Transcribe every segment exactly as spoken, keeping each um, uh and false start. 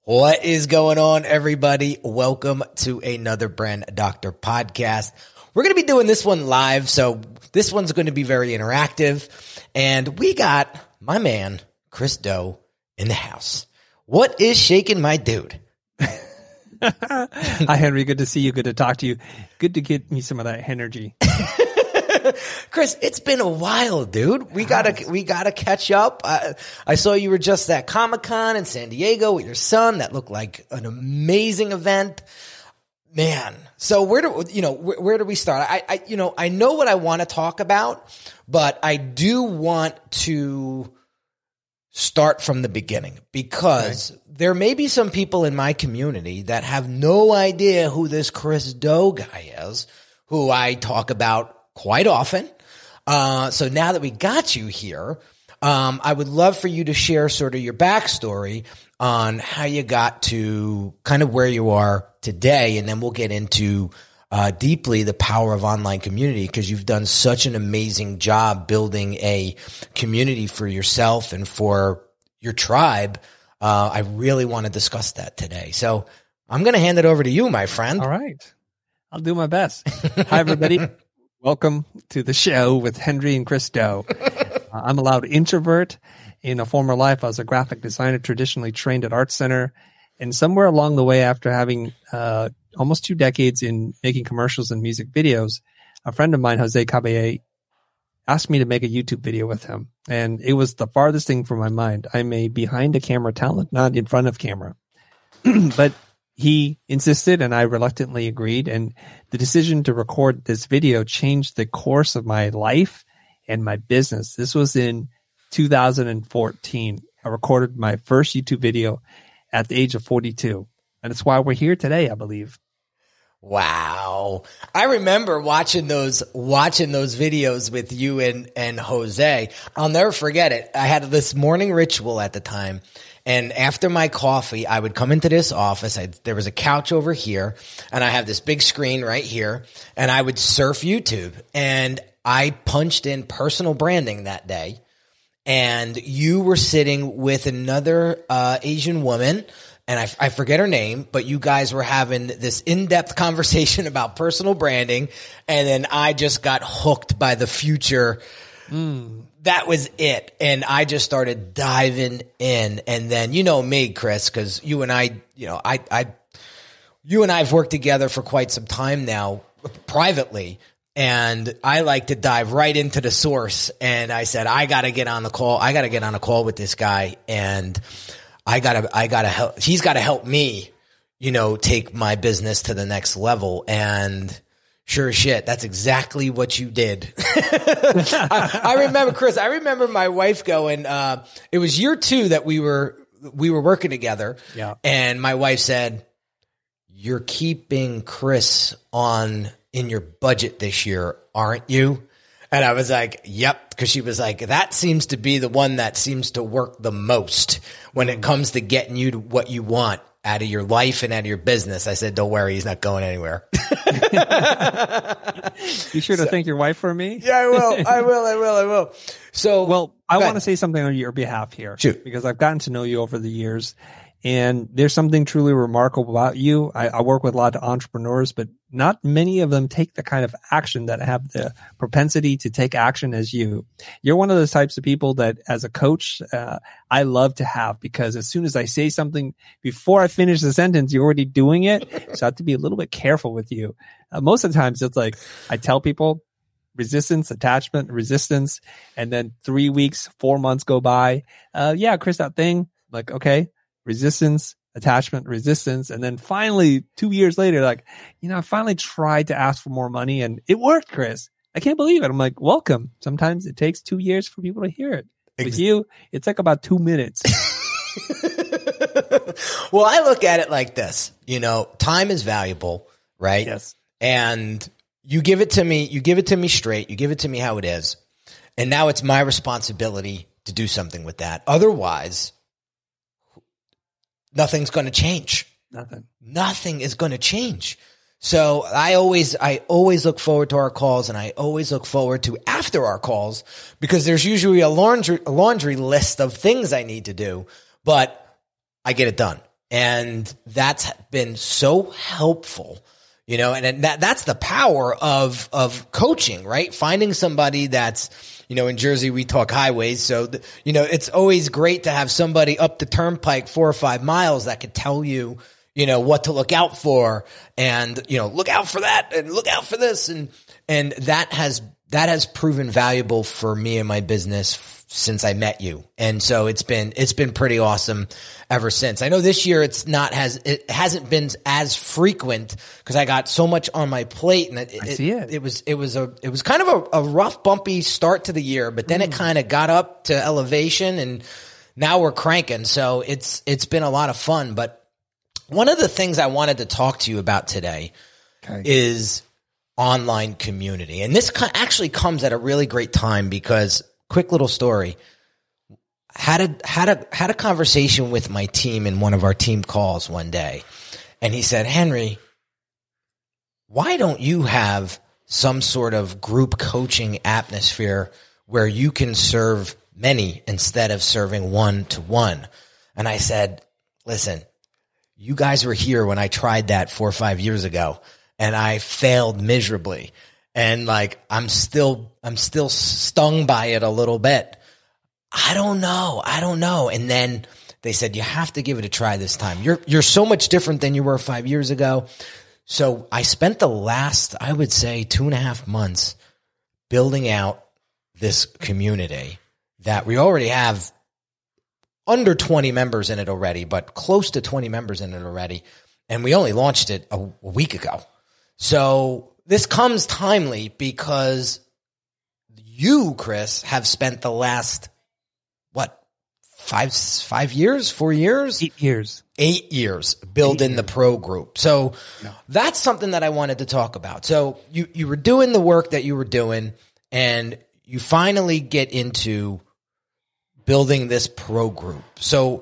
What is going on, everybody? Welcome to another Brand Doctor podcast. We're going to be doing this one live, so this one's going to be very interactive. And we got my man, Chris Do, in the house. What is shaking, my dude? Hi, Henry. Good to see you. Good to talk to you. Good to get me some of that energy. Chris, it's been a while, dude. We gotta, we gotta catch up. I, I saw you were just at Comic-Con in San Diego with your son. That looked like an amazing event, man. So where do, you know, where, where do we start? I, I, you know, I know what I want to talk about, but I do want to start from the beginning because okay. there may be some people in my community that have no idea who this Chris Do guy is, who I talk about quite often. Uh, so now that we got you here, um, I would love for you to share sort of your backstory on how you got to kind of where you are today. And then we'll get into uh, deeply the power of online community, because you've done such an amazing job building a community for yourself and for your tribe. Uh, I really want to discuss that today. So I'm going to hand it over to you, my friend. All right. I'll do my best. Hi, everybody. Welcome to the show with Henry and Chris Do. Uh, I'm a loud introvert. In a former life, I was a graphic designer, traditionally trained at Art Center. And somewhere along the way, after having uh, almost two decades in making commercials and music videos, a friend of mine, Jose Caballé, asked me to make a YouTube video with him. And it was the farthest thing from my mind. I'm a behind-the-camera talent, not in front of camera. But he insisted, and I reluctantly agreed. And the decision to record this video changed the course of my life and my business. This was in two thousand fourteen. I recorded my first YouTube video at the age of forty-two. And it's why we're here today, I believe. Wow. I remember watching those, watching those videos with you and, and Jose. I'll never forget it. I had this morning ritual at the time. And after my coffee, I would come into this office. I, there was a couch over here, and I have this big screen right here, and I would surf YouTube. And I punched in personal branding that day, and you were sitting with another uh, Asian woman, and I, I forget her name, but you guys were having this in-depth conversation about personal branding, and then I just got hooked by the future. Mm. That was it. And I just started diving in. And then, you know me, Chris, because you and I, you know, I, I, you and I have worked together for quite some time now, privately. And I like to dive right into the source. And I said, I got to get on the call. I got to get on a call with this guy. And I got to, I got to help. He's got to help me, you know, take my business to the next level. And sure as shit, that's exactly what you did. I, I remember, Chris, I remember my wife going, uh, it was year two that we were, we were working together. Yeah. And my wife said, you're keeping Chris on in your budget this year, aren't you? And I was like, yep. Cause she was like, that seems to be the one that seems to work the most when it comes to getting you to what you want out of your life and out of your business. I said, don't worry, he's not going anywhere. You sure to so, thank your wife for me? Yeah, I will. I will. I will. I will. So, well, I want to say something on your behalf here. Shoot. Because I've gotten to know you over the years, and there's something truly remarkable about you. I, I work with a lot of entrepreneurs, but not many of them take the kind of action that have the propensity to take action as you. You're one of those types of people that, as a coach, uh, I love to have, because as soon as I say something, before I finish the sentence, you're already doing it. So I have to be a little bit careful with you. Uh, most of the times it's like, I tell people resistance, attachment, resistance, and then three weeks, four months go by. Uh, yeah, Chris, that thing, like, okay, resistance, attachment, resistance. And then finally, two years later, like, you know, I finally tried to ask for more money and it worked, Chris. I can't believe it. I'm like, welcome. Sometimes it takes two years for people to hear it. With Ex- you, it's like about two minutes. Well, I look at it like this, you know, time is valuable, right? Yes. And you give it to me, you give it to me straight, you give it to me how it is. And now it's my responsibility to do something with that. Otherwise, nothing's going to change. Nothing. Nothing is going to change. So I always, I always look forward to our calls, and I always look forward to after our calls, because there's usually a laundry, a laundry list of things I need to do, but I get it done. And that's been so helpful, you know, and that that's the power of, of coaching, right? Finding somebody that's, you know, in Jersey, we talk highways. So, the, you know, it's always great to have somebody up the turnpike four or five miles that could tell you, you know, what to look out for and, you know, look out for that and look out for this. And, and that has, that has proven valuable for me and my business f- since I met you. And so it's been, it's been pretty awesome ever since. I know this year it's not has, it hasn't been as frequent because I got so much on my plate and it, I see it. it, it was, it was a, it was kind of a, a rough, bumpy start to the year, but then mm. it kind of got up to elevation and now we're cranking. So it's, it's been a lot of fun. But one of the things I wanted to talk to you about today okay. is online community. And this actually comes at a really great time because quick little story. Had a, had a, had a conversation with my team in one of our team calls one day. And he said, Henry, why don't you have some sort of group coaching atmosphere where you can serve many instead of serving one to one? And I said, listen, you guys were here when I tried that four or five years ago and I failed miserably. And like, I'm still, I'm still stung by it a little bit. I don't know. I don't know. And then they said, you have to give it a try this time. You're, you're so much different than you were five years ago. So I spent the last, I would say two and a half months building out this community that we already have under twenty members in it already, but close to twenty members in it already. And we only launched it a, a week ago. So this comes timely because you, Chris, have spent the last, what, five, five years, four years? Eight years. Eight years building Eight years. the pro group. So no. that's something that I wanted to talk about. So you, you were doing the work that you were doing and you finally get into building this pro group. So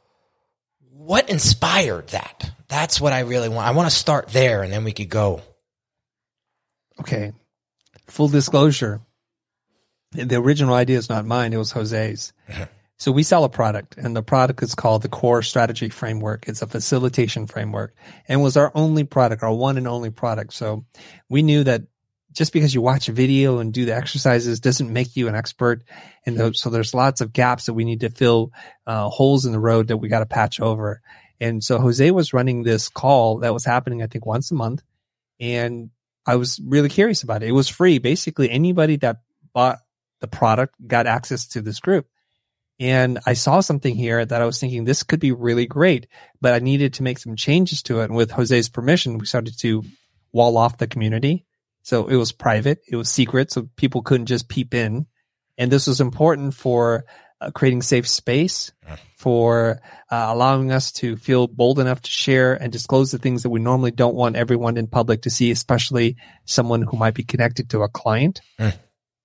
what inspired that? That's what I really want. I want to start there and then we could go. Okay. Full disclosure. The original idea is not mine. It was Jose's. So we sell a product and the product is called the Core Strategy Framework. It's a facilitation framework and was our only product, our one and only product. So we knew that just because you watch a video and do the exercises doesn't make you an expert. And th- so there's lots of gaps that we need to fill, uh, holes in the road that we got to patch over. And so Jose was running this call that was happening, I think, once a month. And I was really curious about it. It was free. Basically, anybody that bought the product got access to this group. And I saw something here that I was thinking this could be really great, but I needed to make some changes to it. And with Jose's permission, we started to wall off the community. So it was private. It was secret. So people couldn't just peep in. And this was important for uh, creating safe space, for uh, allowing us to feel bold enough to share and disclose the things that we normally don't want everyone in public to see, especially someone who might be connected to a client. Mm.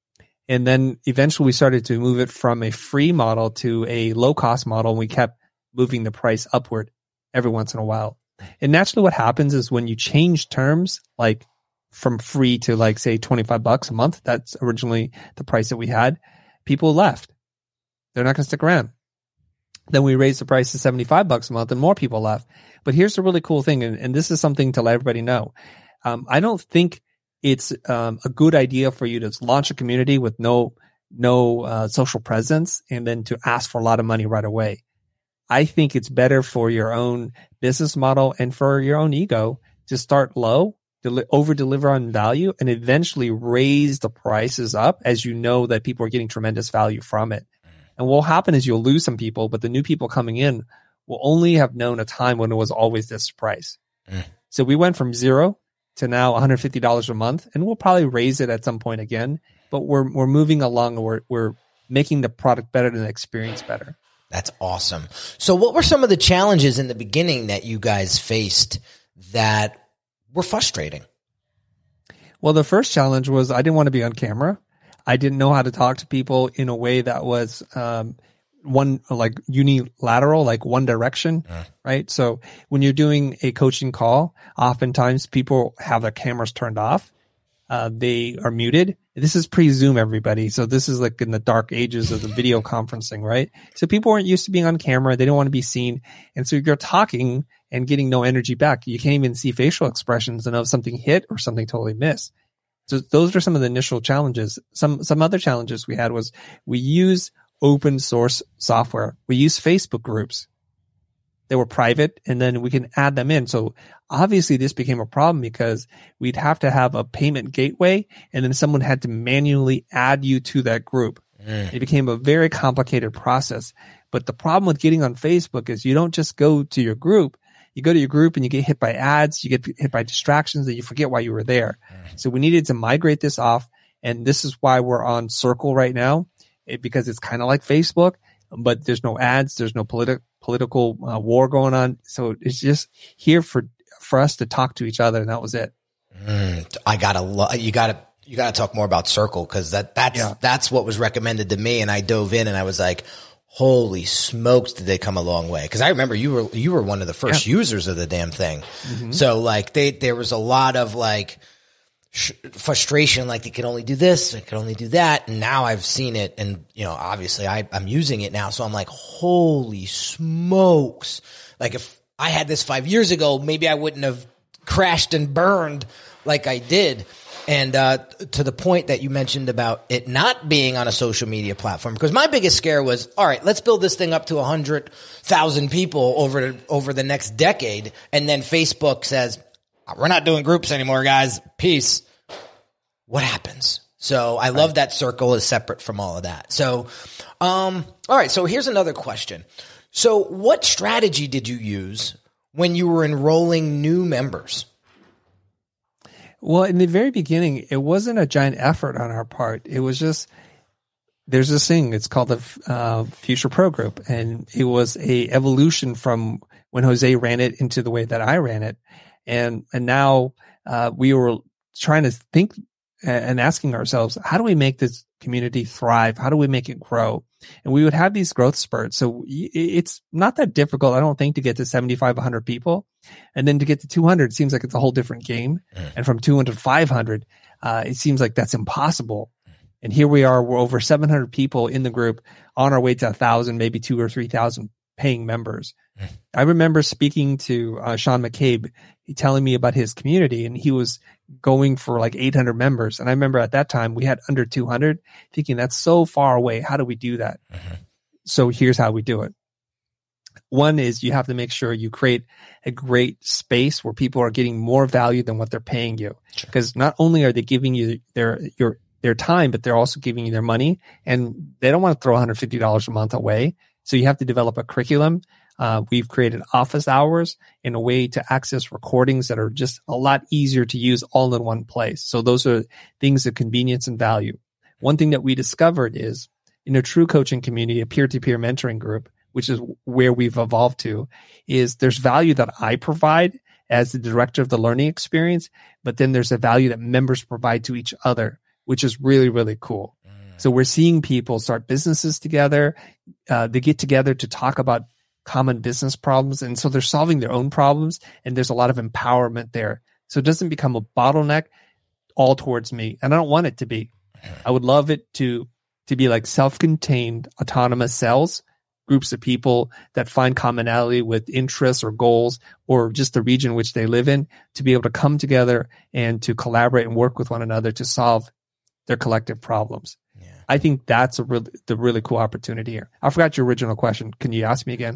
And then eventually we started to move it from a free model to a low cost model. And we kept moving the price upward every once in a while. And naturally what happens is when you change terms, like from free to like, say, twenty-five bucks a month, that's originally the price that we had, people left. They're not going to stick around. Then we raised the price to seventy-five bucks a month and more people left. But here's the really cool thing. And, and this is something to let everybody know. Um, I don't think it's um, a good idea for you to launch a community with no, no uh, social presence and then to ask for a lot of money right away. I think it's better for your own business model and for your own ego to start low, Del- over deliver on value, and eventually raise the prices up as you know that people are getting tremendous value from it. And what will happen is you'll lose some people, but the new people coming in will only have known a time when it was always this price. Mm. So we went from zero to now one hundred fifty dollars a month, and we'll probably raise it at some point again. But we're we're moving along, and we're we're making the product better and the experience better. That's awesome. So what were some of the challenges in the beginning that you guys faced that were frustrating? Well, the first challenge was I didn't want to be on camera. I didn't know how to talk to people in a way that was um, one like unilateral, like one direction, uh. right? So when you're doing a coaching call, oftentimes people have their cameras turned off. Uh, they are muted This is pre-Zoom, everybody. So this is like in the dark ages of the video conferencing, right? So people weren't used to being on camera. They don't want to be seen. And so you're talking and getting no energy back. You can't even see facial expressions and know if something hit or something totally missed. So those are some of the initial challenges. Some, some other challenges we had was we use open source software. We use Facebook groups. They were private, and then we can add them in. So obviously this became a problem because we'd have to have a payment gateway, and then someone had to manually add you to that group. Mm. It became a very complicated process. But the problem with getting on Facebook is you don't just go to your group. You go to your group and you get hit by ads, you get hit by distractions, and you forget why you were there. Mm. So we needed to migrate this off, and this is why we're on Circle right now, it, because it's kind of like Facebook, but there's no ads, there's no politi- political uh, war going on. So it's just here for for us to talk to each other, and that was it. Mm, I gotta, lo- you gotta, you gotta talk more about Circle, because that that's yeah. that's what was recommended to me, and I dove in and I was like, holy smokes, did they come a long way? Because I remember you were you were one of the first yeah. users of the damn thing. Mm-hmm. So like they there was a lot of like sh- frustration, like they could only do this, they could only do that, and now I've seen it, and you know, obviously I, I'm using it now, so I'm like, holy smokes! Like if I had this five years ago, maybe I wouldn't have crashed and burned like I did. And uh, to the point that you mentioned about it not being on a social media platform, because my biggest scare was, all right, let's build this thing up to one hundred thousand people over over the next decade, and then Facebook says, we're not doing groups anymore, guys. Peace. What happens? So I love that Circle is separate from all of that. So, um, all right, so here's another question. So what strategy did you use when you were enrolling new members? Well, in the very beginning, it wasn't a giant effort on our part. It was just, there's this thing, it's called the uh, Future Pro Group, and it was a evolution from when Jose ran it into the way that I ran it. And and now uh, we were trying to think and asking ourselves, how do we make this community thrive? How do we make it grow? And we would have these growth spurts. So it's not that difficult, I don't think, to get to seventy-five, one hundred people. And then to get to two hundred, it seems like it's a whole different game. Mm. And from two hundred to five hundred, uh, it seems like that's impossible. Mm. And here we are, we're over seven hundred people in the group, on our way to one thousand, maybe two or three thousand paying members. Mm. I remember speaking to uh, Sean McCabe, he telling me about his community, and he was going for like eight hundred members. And I remember at that time we had under two hundred, thinking that's so far away. How do we do that? Mm-hmm. So here's how we do it. One is you have to make sure you create a great space where people are getting more value than what they're paying you. Because sure. Not only are they giving you their, your, their time, but they're also giving you their money, and they don't want to throw one hundred fifty dollars a month away. So you have to develop a curriculum. Uh, we've created office hours in a way to access recordings that are just a lot easier to use all in one place. So those are things of convenience and value. One thing that we discovered is in a true coaching community, a peer-to-peer mentoring group, which is where we've evolved to, is there's value that I provide as the director of the learning experience, but then there's a value that members provide to each other, which is really, really cool. Mm. So we're seeing people start businesses together. Uh, they get together to talk about common business problems. And so they're solving their own problems, and there's a lot of empowerment there. So it doesn't become a bottleneck all towards me. And I don't want it to be. I would love it to, to be like self-contained autonomous cells, groups of people that find commonality with interests or goals or just the region which they live in, to be able to come together and to collaborate and work with one another to solve their collective problems. I think that's a really, the really cool opportunity here. I forgot your original question. Can you ask me again?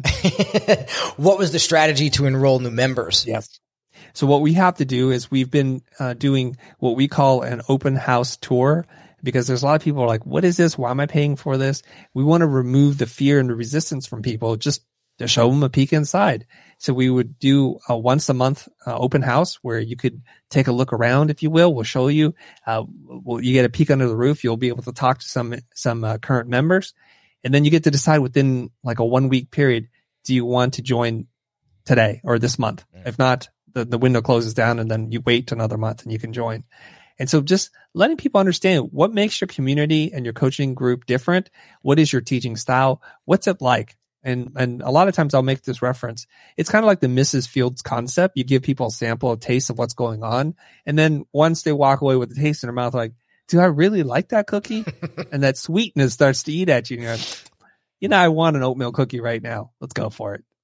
What was the strategy to enroll new members? Yes. So what we have to do is we've been uh, doing what we call an open house tour, because there's a lot of people who are like, what is this? Why am I paying for this? We want to remove the fear and the resistance from people, just to show them a peek inside. So we would do a once a month uh, open house where you could take a look around, if you will. We'll show you. Uh, well, you get a peek under the roof. You'll be able to talk to some some uh, current members, and then you get to decide within like a one week period, do you want to join today or this month? Mm. If not, the, the window closes down, and then you wait another month and you can join. And so just letting people understand what makes your community and your coaching group different. What is your teaching style? What's it like? And and a lot of times I'll make this reference. It's kind of like the Missus Fields concept. You give people a sample, a taste of what's going on. And then once they walk away with a taste in their mouth, like, do I really like that cookie? And that sweetness starts to eat at you. And you're like, you know, I want an oatmeal cookie right now. Let's go for it.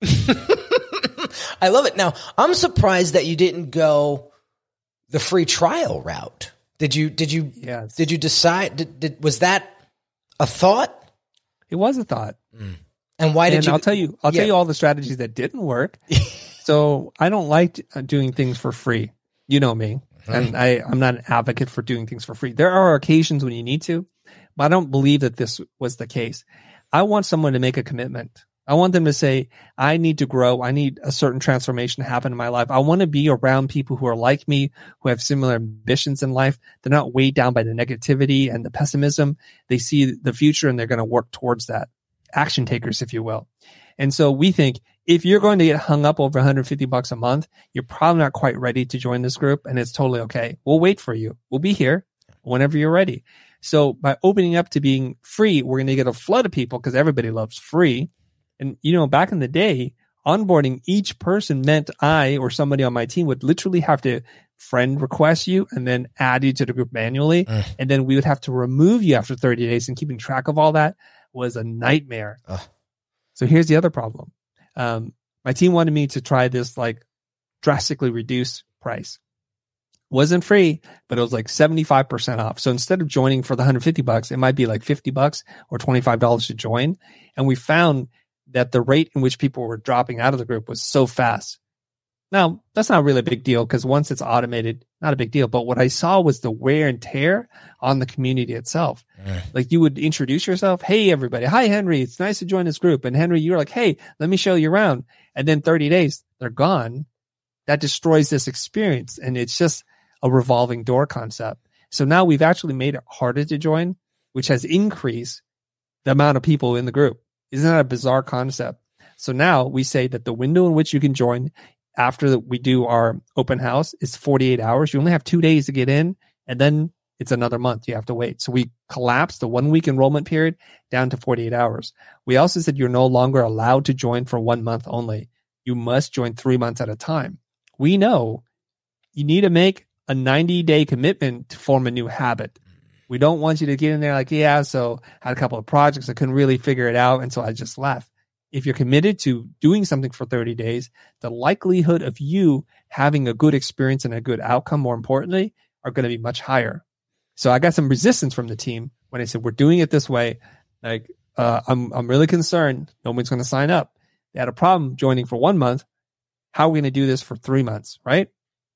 I love it. Now, I'm surprised that you didn't go the free trial route. Did you, did you, yes. did you decide, did, did, was that a thought? It was a thought. Mm. And why did and you? I'll tell you, I'll yeah. tell you all the strategies that didn't work. So I don't like doing things for free. You know me. Mm-hmm. And I, I'm not an advocate for doing things for free. There are occasions when you need to, but I don't believe that this was the case. I want someone to make a commitment. I want them to say, I need to grow. I need a certain transformation to happen in my life. I want to be around people who are like me, who have similar ambitions in life. They're not weighed down by the negativity and the pessimism. They see the future and they're going to work towards that. Action takers, if you will. And so we think if you're going to get hung up over one hundred fifty bucks a month, you're probably not quite ready to join this group, and it's totally okay. We'll wait for you. We'll be here whenever you're ready. So by opening up to being free, we're going to get a flood of people because everybody loves free. And, you know, back in the day, onboarding each person meant I or somebody on my team would literally have to friend request you and then add you to the group manually. Mm. And then we would have to remove you after thirty days, and keeping track of all that was a nightmare. Ugh. So here's the other problem. Um, my team wanted me to try this like drastically reduced price. Wasn't free, but it was like seventy-five percent off. So instead of joining for the one hundred fifty bucks, it might be like fifty bucks or twenty-five dollars to join. And we found that the rate in which people were dropping out of the group was so fast. Now, that's not really a big deal because once it's automated, not a big deal. But what I saw was the wear and tear on the community itself. Mm. Like you would introduce yourself. Hey, everybody. Hi, Henry. It's nice to join this group. And Henry, you're like, hey, let me show you around. And then thirty days, they're gone. That destroys this experience. And it's just a revolving door concept. So now we've actually made it harder to join, which has increased the amount of people in the group. Isn't that a bizarre concept? So now we say that the window in which you can join after we do our open house is forty-eight hours. You only have two days to get in, and then it's another month you have to wait. So we collapsed the one week enrollment period down to forty-eight hours. We also said you're no longer allowed to join for one month only. You must join three months at a time. We know you need to make a ninety day commitment to form a new habit. We don't want you to get in there like, yeah, so I had a couple of projects. I couldn't really figure it out. And so I just left. If you're committed to doing something for thirty days, the likelihood of you having a good experience and a good outcome, more importantly, are going to be much higher. So I got some resistance from the team when I said, we're doing it this way. Like, uh, I'm, I'm really concerned. Nobody's going to sign up. They had a problem joining for one month. How are we going to do this for three months? Right.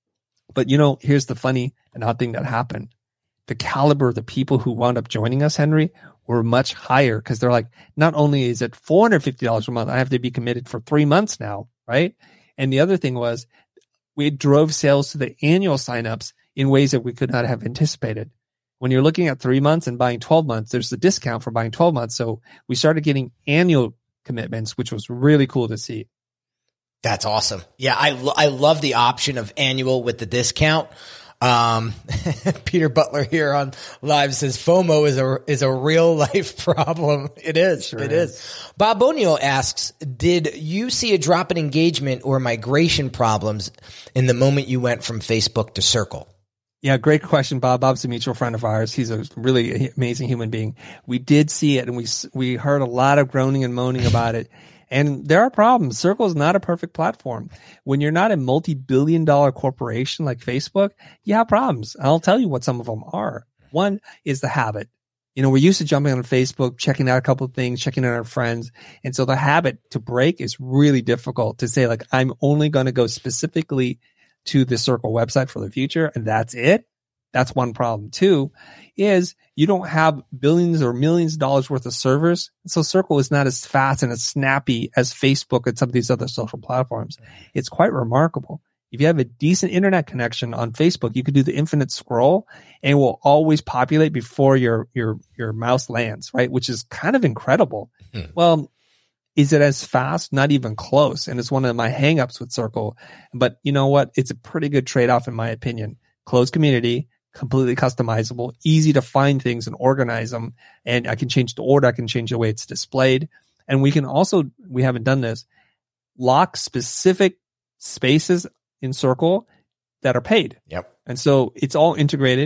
But you know, here's the funny and odd thing that happened. The caliber of the people who wound up joining us, Henry, were much higher because they're like, not only is it four hundred fifty dollars a month, I have to be committed for three months now, right? And the other thing was we drove sales to the annual signups in ways that we could not have anticipated. When you're looking at three months and buying twelve months, there's a discount for buying twelve months. So we started getting annual commitments, which was really cool to see. That's awesome. Yeah, I, lo- I love the option of annual with the discount. Um, Peter Butler here on live says FOMO is a, is a real life problem. It is. Sure it is. is. Bob Bonio asks, did you see a drop in engagement or migration problems in the moment you went from Facebook to Circle? Yeah, great question, Bob. Bob's a mutual friend of ours. He's a really amazing human being. We did see it and we, we heard a lot of groaning and moaning about it. And there are problems. Circle is not a perfect platform. When you're not a multi-billion dollar corporation like Facebook, you have problems. I'll tell you what some of them are. One is the habit. You know, we're used to jumping on Facebook, checking out a couple of things, checking out our friends. And so the habit to break is really difficult to say, like, I'm only going to go specifically to the Circle website for the future. And that's it. That's one problem. Two is you don't have billions or millions of dollars worth of servers. So Circle is not as fast and as snappy as Facebook and some of these other social platforms. It's quite remarkable. If you have a decent internet connection on Facebook, you could do the infinite scroll and it will always populate before your, your, your mouse lands, right? Which is kind of incredible. Hmm. Well, is it as fast? Not even close. And it's one of my hangups with Circle. But you know what? It's a pretty good trade-off in my opinion. Closed community, completely customizable, easy to find things and organize them. And I can change the order. I can change the way it's displayed. And we can also, we haven't done this, lock specific spaces in Circle that are paid. Yep. And so it's all integrated.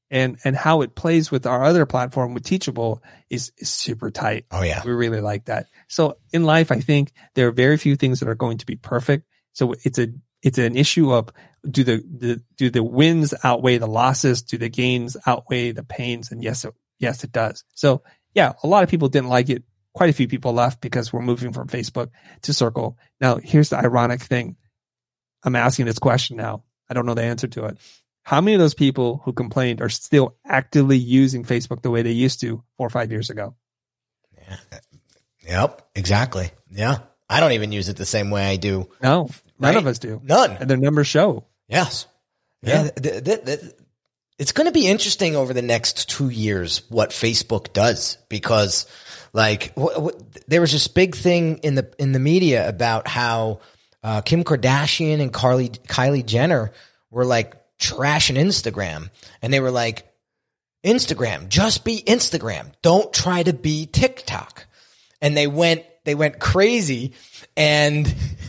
and and how it plays with our other platform with Teachable is, is super tight. Oh yeah. We really like that. So in life, I think there are very few things that are going to be perfect. So it's a it's an issue of do the, the do the wins outweigh the losses? Do the gains outweigh the pains? And yes, it, yes, it does. So yeah, a lot of people didn't like it. Quite a few people left because we're moving from Facebook to Circle. Now, here's the ironic thing. I'm asking this question now. I don't know the answer to it. How many of those people who complained are still actively using Facebook the way they used to four or five years ago? Yeah. Yep, exactly. Yeah. I don't even use it the same way I do. No, none right? of us do. None. And their numbers show. Yes. Yeah. yeah. Th- th- th- it's going to be interesting over the next two years what Facebook does, because like wh- wh- there was this big thing in the in the media about how uh, Kim Kardashian and Carly, Kylie Jenner were like trashing Instagram, and they were like, Instagram, just be Instagram. Don't try to be TikTok. And they went they went crazy, and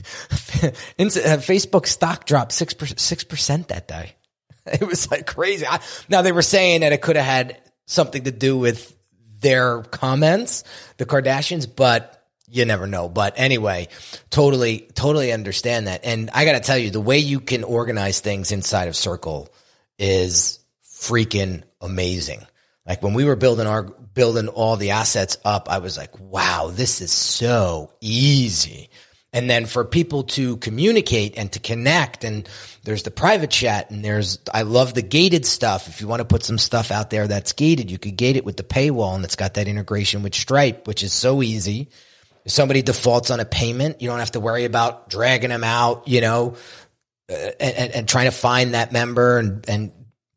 Facebook stock dropped six percent that day. It was like crazy. I, now they were saying that it could have had something to do with their comments, the Kardashians, but you never know. But anyway, totally, totally understand that. And I got to tell you, the way you can organize things inside of Circle is freaking amazing. Like when we were building our, building all the assets up, I was like, wow, this is so easy. And then for people to communicate and to connect, and there's the private chat, and there's, I love the gated stuff. If you want to put some stuff out there that's gated, you could gate it with the paywall, and it's got that integration with Stripe, which is so easy. If somebody defaults on a payment, you don't have to worry about dragging them out, you know, uh, and, and trying to find that member, and, and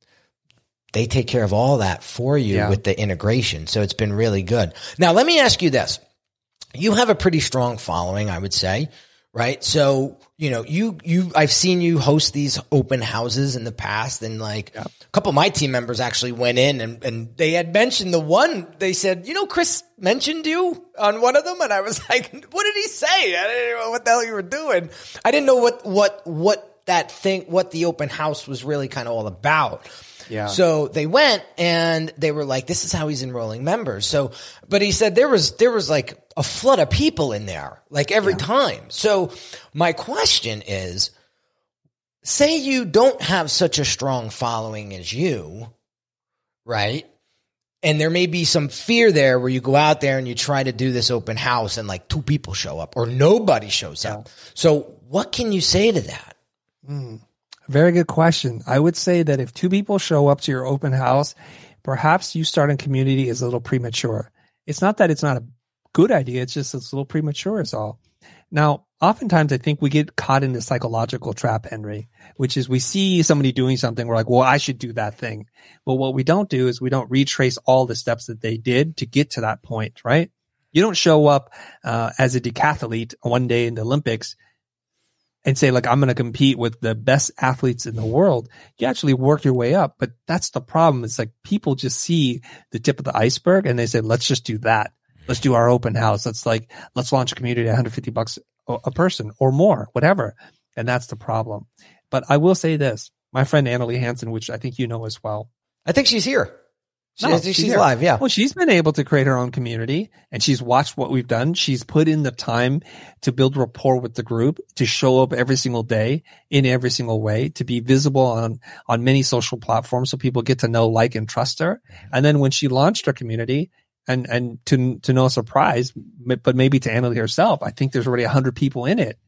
they take care of all that for you yeah. with the integration. So it's been really good. Now, let me ask you this. You have a pretty strong following, I would say, right? So, you know, you, you, I've seen you host these open houses in the past, and like yeah. a couple of my team members actually went in, and, and they had mentioned the one, they said, you know, Chris mentioned you on one of them. And I was like, what did he say? I didn't know what the hell you were doing. I didn't know what, what, what that thing, what the open house was really kind of all about. Yeah. So they went, and they were like, this is how he's enrolling members. So, but he said there was, there was like a flood of people in there, like every yeah. time. So my question is, say you don't have such a strong following as you, right? And there may be some fear there where you go out there and you try to do this open house, and like two people show up or nobody shows yeah. up. So what can you say to that? Mm. Very good question. I would say that if two people show up to your open house, perhaps you starting community is a little premature. It's not that it's not a good idea. It's just it's a little premature is all. Now, oftentimes I think we get caught in the psychological trap, Henry, which is we see somebody doing something. We're like, well, I should do that thing. But what we don't do is we don't retrace all the steps that they did to get to that point, right? You don't show up uh, as a decathlete one day in the Olympics and say, like, I'm going to compete with the best athletes in the world. You actually work your way up. But that's the problem. It's like people just see the tip of the iceberg, and they say, let's just do that. Let's do our open house. Let's like, let's launch a community at one hundred fifty bucks a person or more, whatever. And that's the problem. But I will say this, my friend Annalie Hansen, which I think you know as well. I think she's here. She, no, she's, she's live, yeah. Well, she's been able to create her own community, and she's watched what we've done. She's put in the time to build rapport with the group, to show up every single day in every single way, to be visible on, on many social platforms so people get to know, like, and trust her. And then when she launched her community, and, and to, to no surprise, but maybe to Annalie herself, I think there's already a hundred people in it.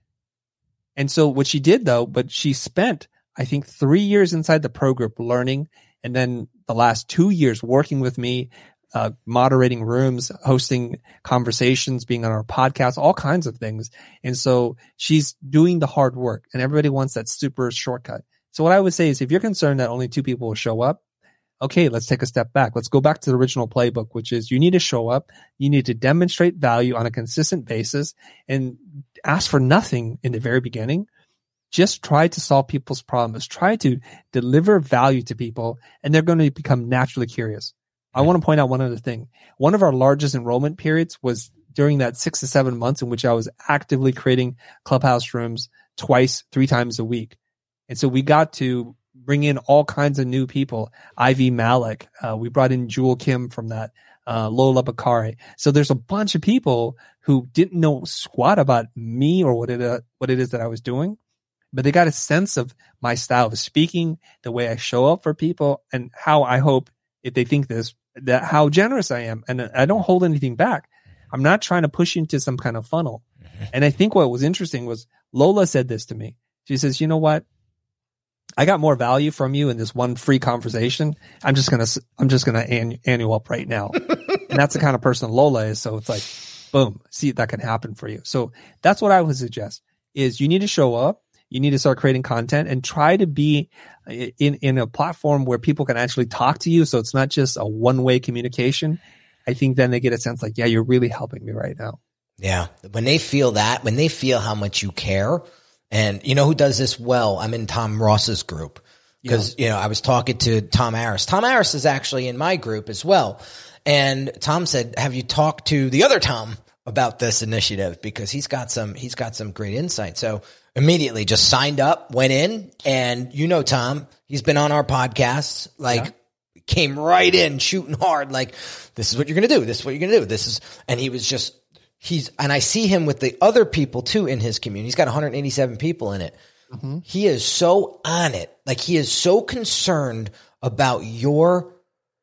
And so what she did though, but she spent, I think, three years inside the pro group learning, and then the last two years working with me, uh, moderating rooms, hosting conversations, being on our podcast, all kinds of things. And so she's doing the hard work, and everybody wants that super shortcut. So what I would say is, if you're concerned that only two people will show up, okay, let's take a step back. Let's go back to the original playbook, which is you need to show up. You need to demonstrate value on a consistent basis, and ask for nothing in the very beginning. Just try to solve people's problems. Try to deliver value to people, and they're going to become naturally curious. I want to point out one other thing. One of our largest enrollment periods was during that six to seven months in which I was actively creating Clubhouse rooms twice, three times a week. And so we got to bring in all kinds of new people. Ivy Malik. Uh, we brought in Jewel Kim from that. Uh, Lola Bakari. So there's a bunch of people who didn't know squat about me or what it, uh, what it is that I was doing, but they got a sense of my style of speaking, the way I show up for people, and how I hope, if they think this, that how generous I am. And I don't hold anything back. I'm not trying to push you into some kind of funnel. And I think what was interesting was Lola said this to me. She says, you know what? I got more value from you in this one free conversation. I'm just going to, I'm just going to annu- annual up right now. And that's the kind of person Lola is. So it's like, boom, see, that can happen for you. So that's what I would suggest is you need to show up. You need to start creating content and try to be in, in a platform where people can actually talk to you. So it's not just a one-way communication. I think then they get a sense like, yeah, you're really helping me right now. Yeah. When they feel that, when they feel how much you care, and you know who does this well? I'm in Tom Ross's group because, yeah. you know, I was talking to Tom Harris. Tom Harris is actually in my group as well. And Tom said, have you talked to the other Tom about this initiative? Because he's got some, he's got some great insight. So immediately just signed up, went in, and you know, Tom, he's been on our podcasts, like yeah. came right in shooting hard. Like, this is what you're going to do. This is what you're going to do. This is, and he was just, He's, and I see him with the other people too in his community. He's got one hundred eighty-seven people in it. Mm-hmm. He is so on it. Like he is so concerned about your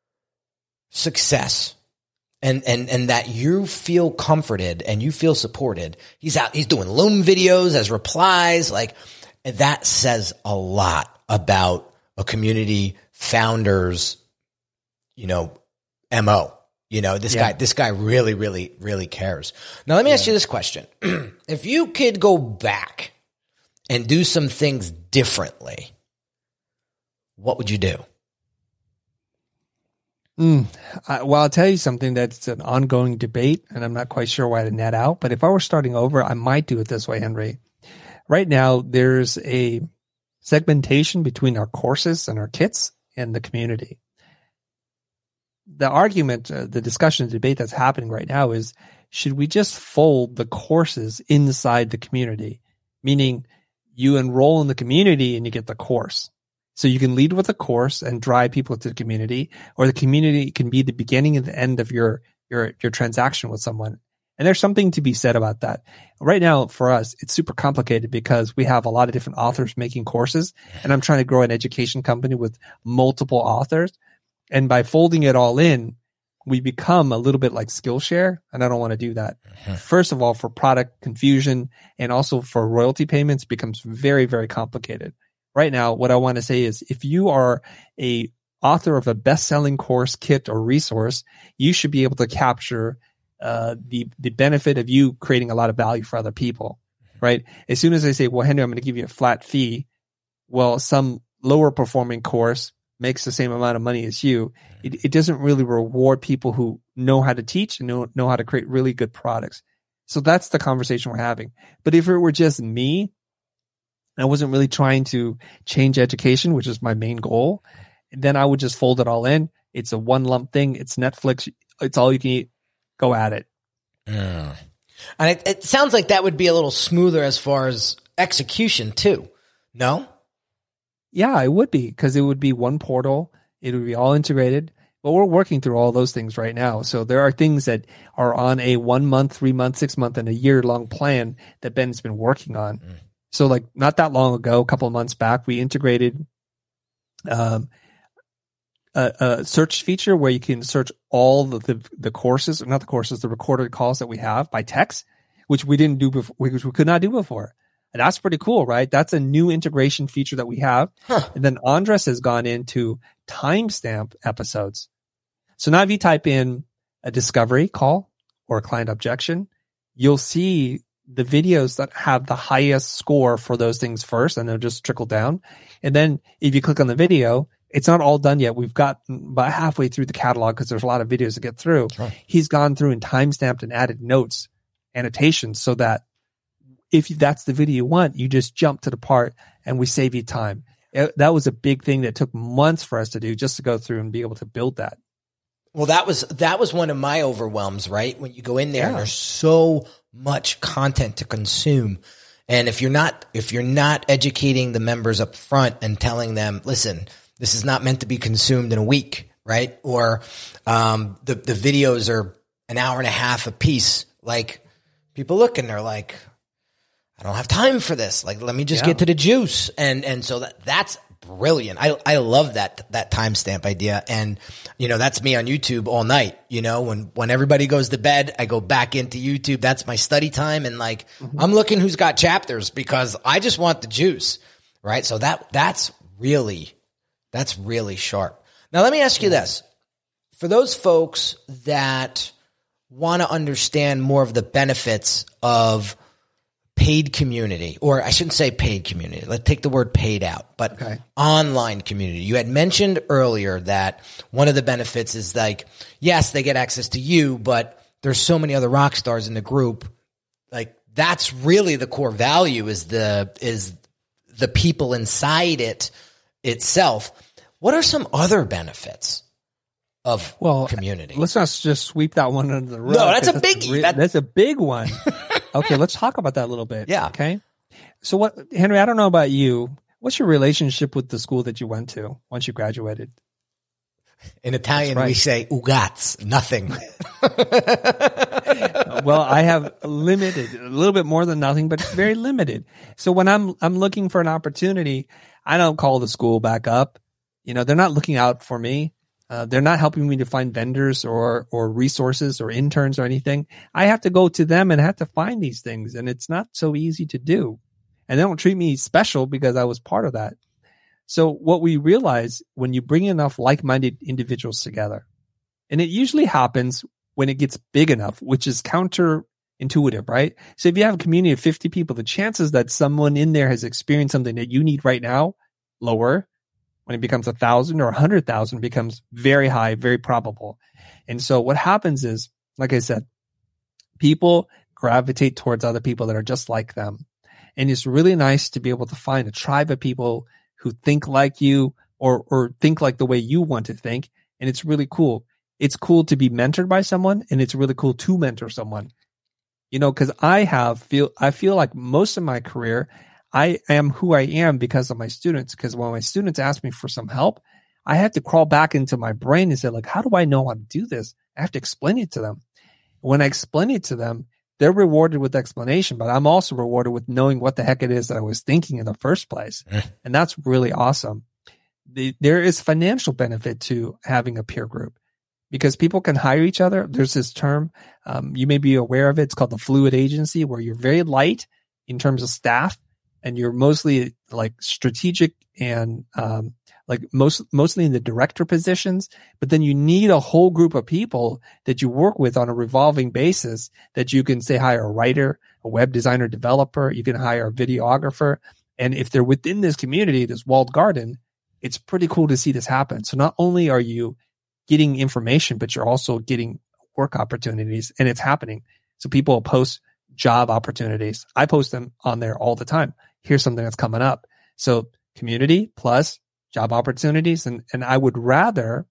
success and, and, and that you feel comforted and you feel supported. He's out, he's doing Loom videos as replies. Like that says a lot about a community founder's, you know, M O. You know, this yeah. guy, this guy really, really, really cares. Now, let me yeah. ask you this question. If you could go back and do some things differently, what would you do? Mm, I, well, I'll tell you something that's an ongoing debate, and I'm not quite sure why to net out. But if I were starting over, I might do it this way, Henry. Right now, there's a segmentation between our courses and our kits and the community. The argument, uh, the discussion, the debate that's happening right now is, should we just fold the courses inside the community? Meaning you enroll in the community and you get the course. So you can lead with a course and drive people to the community, or the community can be the beginning and the end of your, your, your transaction with someone. And there's something to be said about that. Right now, for us, it's super complicated because we have a lot of different authors making courses, and I'm trying to grow an education company with multiple authors. And by folding it all in, we become a little bit like Skillshare, and I don't want to do that. Mm-hmm. First of all, for product confusion and also for royalty payments, it becomes very, very complicated. Right now, what I want to say is if you are a author of a best-selling course, kit, or resource, you should be able to capture uh, the, the benefit of you creating a lot of value for other people, right? As soon as I say, well, Henry, I'm going to give you a flat fee, well, some lower performing course makes the same amount of money as you, it, it doesn't really reward people who know how to teach and know, know how to create really good products. So that's the conversation we're having. But if it were just me, I wasn't really trying to change education, which is my main goal, then I would just fold it all in. It's a one lump thing. It's Netflix. It's all you can eat. Go at it. Mm. And it, it sounds like that would be a little smoother as far as execution too. No? Yeah, it would be, because it would be one portal. It would be all integrated. But we're working through all those things right now. So there are things that are on a one month, three month, six month, and a year long plan that Ben's been working on. Mm. So like not that long ago, a couple of months back, we integrated um, a, a search feature where you can search all the, the, the courses, not the courses, the recorded calls that we have by text, which we didn't do before, which we could not do before. And that's pretty cool, right? That's a new integration feature that we have. Huh. And then Andres has gone into timestamp episodes. So now if you type in a discovery call or a client objection, you'll see the videos that have the highest score for those things first, and they'll just trickle down. And then if you click on the video, it's not all done yet. We've got about halfway through the catalog because there's a lot of videos to get through. Sure. He's gone through and timestamped and added notes, annotations, so that if that's the video you want, you just jump to the part and we save you time. It, that was a big thing that took months for us to do, just to go through and be able to build that. Well, that was, that was one of my overwhelms, right? When you go in there yeah. and there's so much content to consume, And if you're not, if you're not educating the members up front and telling them, listen, this is not meant to be consumed in a week, right? Or, um, the, the videos are an hour and a half a piece. Like, people look and they're like, I don't have time for this. Like, let me just yeah. get to the juice. And, and so that, that's brilliant. I, I love that, that timestamp idea. And, you know, that's me on YouTube all night. You know, when, when everybody goes to bed, I go back into YouTube. That's my study time. And like, mm-hmm. I'm looking who's got chapters because I just want the juice. Right. So that, that's really, that's really sharp. Now, let me ask you this. For those folks that want to understand more of the benefits of paid community, or I shouldn't say paid community. Let's take the word paid out, but okay. online community. You had mentioned earlier that one of the benefits is like, yes, they get access to you, but there's so many other rock stars in the group. Like, that's really the core value is the, is the people inside it itself. What are some other benefits of well, community? Let's not just sweep that one under the rug. No, that's a biggie. That's, that's a big one. Okay, let's talk about that a little bit. Yeah. Okay. So what, Henry, I don't know about you. What's your relationship with the school that you went to once you graduated? In Italian, right. we say ugats, nothing. Well, I have limited, a little bit more than nothing, but very limited. So when I'm, I'm looking for an opportunity, I don't call the school back up. You know, they're not looking out for me. Uh, they're not helping me to find vendors or, or resources or interns or anything. I have to go to them and have to find these things. And it's not so easy to do. And they don't treat me special because I was part of that. So what we realize when you bring enough like-minded individuals together, and it usually happens when it gets big enough, which is counterintuitive, right? So if you have a community of fifty people, the chances that someone in there has experienced something that you need right now, lower. When it becomes a thousand or a hundred thousand, becomes very high, very probable. And so what happens is, like I said, people gravitate towards other people that are just like them. And it's really nice to be able to find a tribe of people who think like you or, or think like the way you want to think. And it's really cool. It's cool to be mentored by someone, and it's really cool to mentor someone. You know, cause I have feel, I feel like most of my career, I am who I am because of my students. Because when my students ask me for some help, I have to crawl back into my brain and say, like, how do I know how to do this? I have to explain it to them. When I explain it to them, they're rewarded with explanation, but I'm also rewarded with knowing what the heck it is that I was thinking in the first place. And that's really awesome. The, there is financial benefit to having a peer group because people can hire each other. There's this term, um, you may be aware of it. It's called the fluid agency, where you're very light in terms of staff. And you're mostly like strategic and um, like most mostly in the director positions, but then you need a whole group of people that you work with on a revolving basis that you can say hire a writer, a web designer, developer, you can hire a videographer. And if they're within this community, this walled garden, it's pretty cool to see this happen. So not only are you getting information, but you're also getting work opportunities, and it's happening. So people will post job opportunities. I post them on there all the time. Here's something that's coming up. So community plus job opportunities. And, and I would rather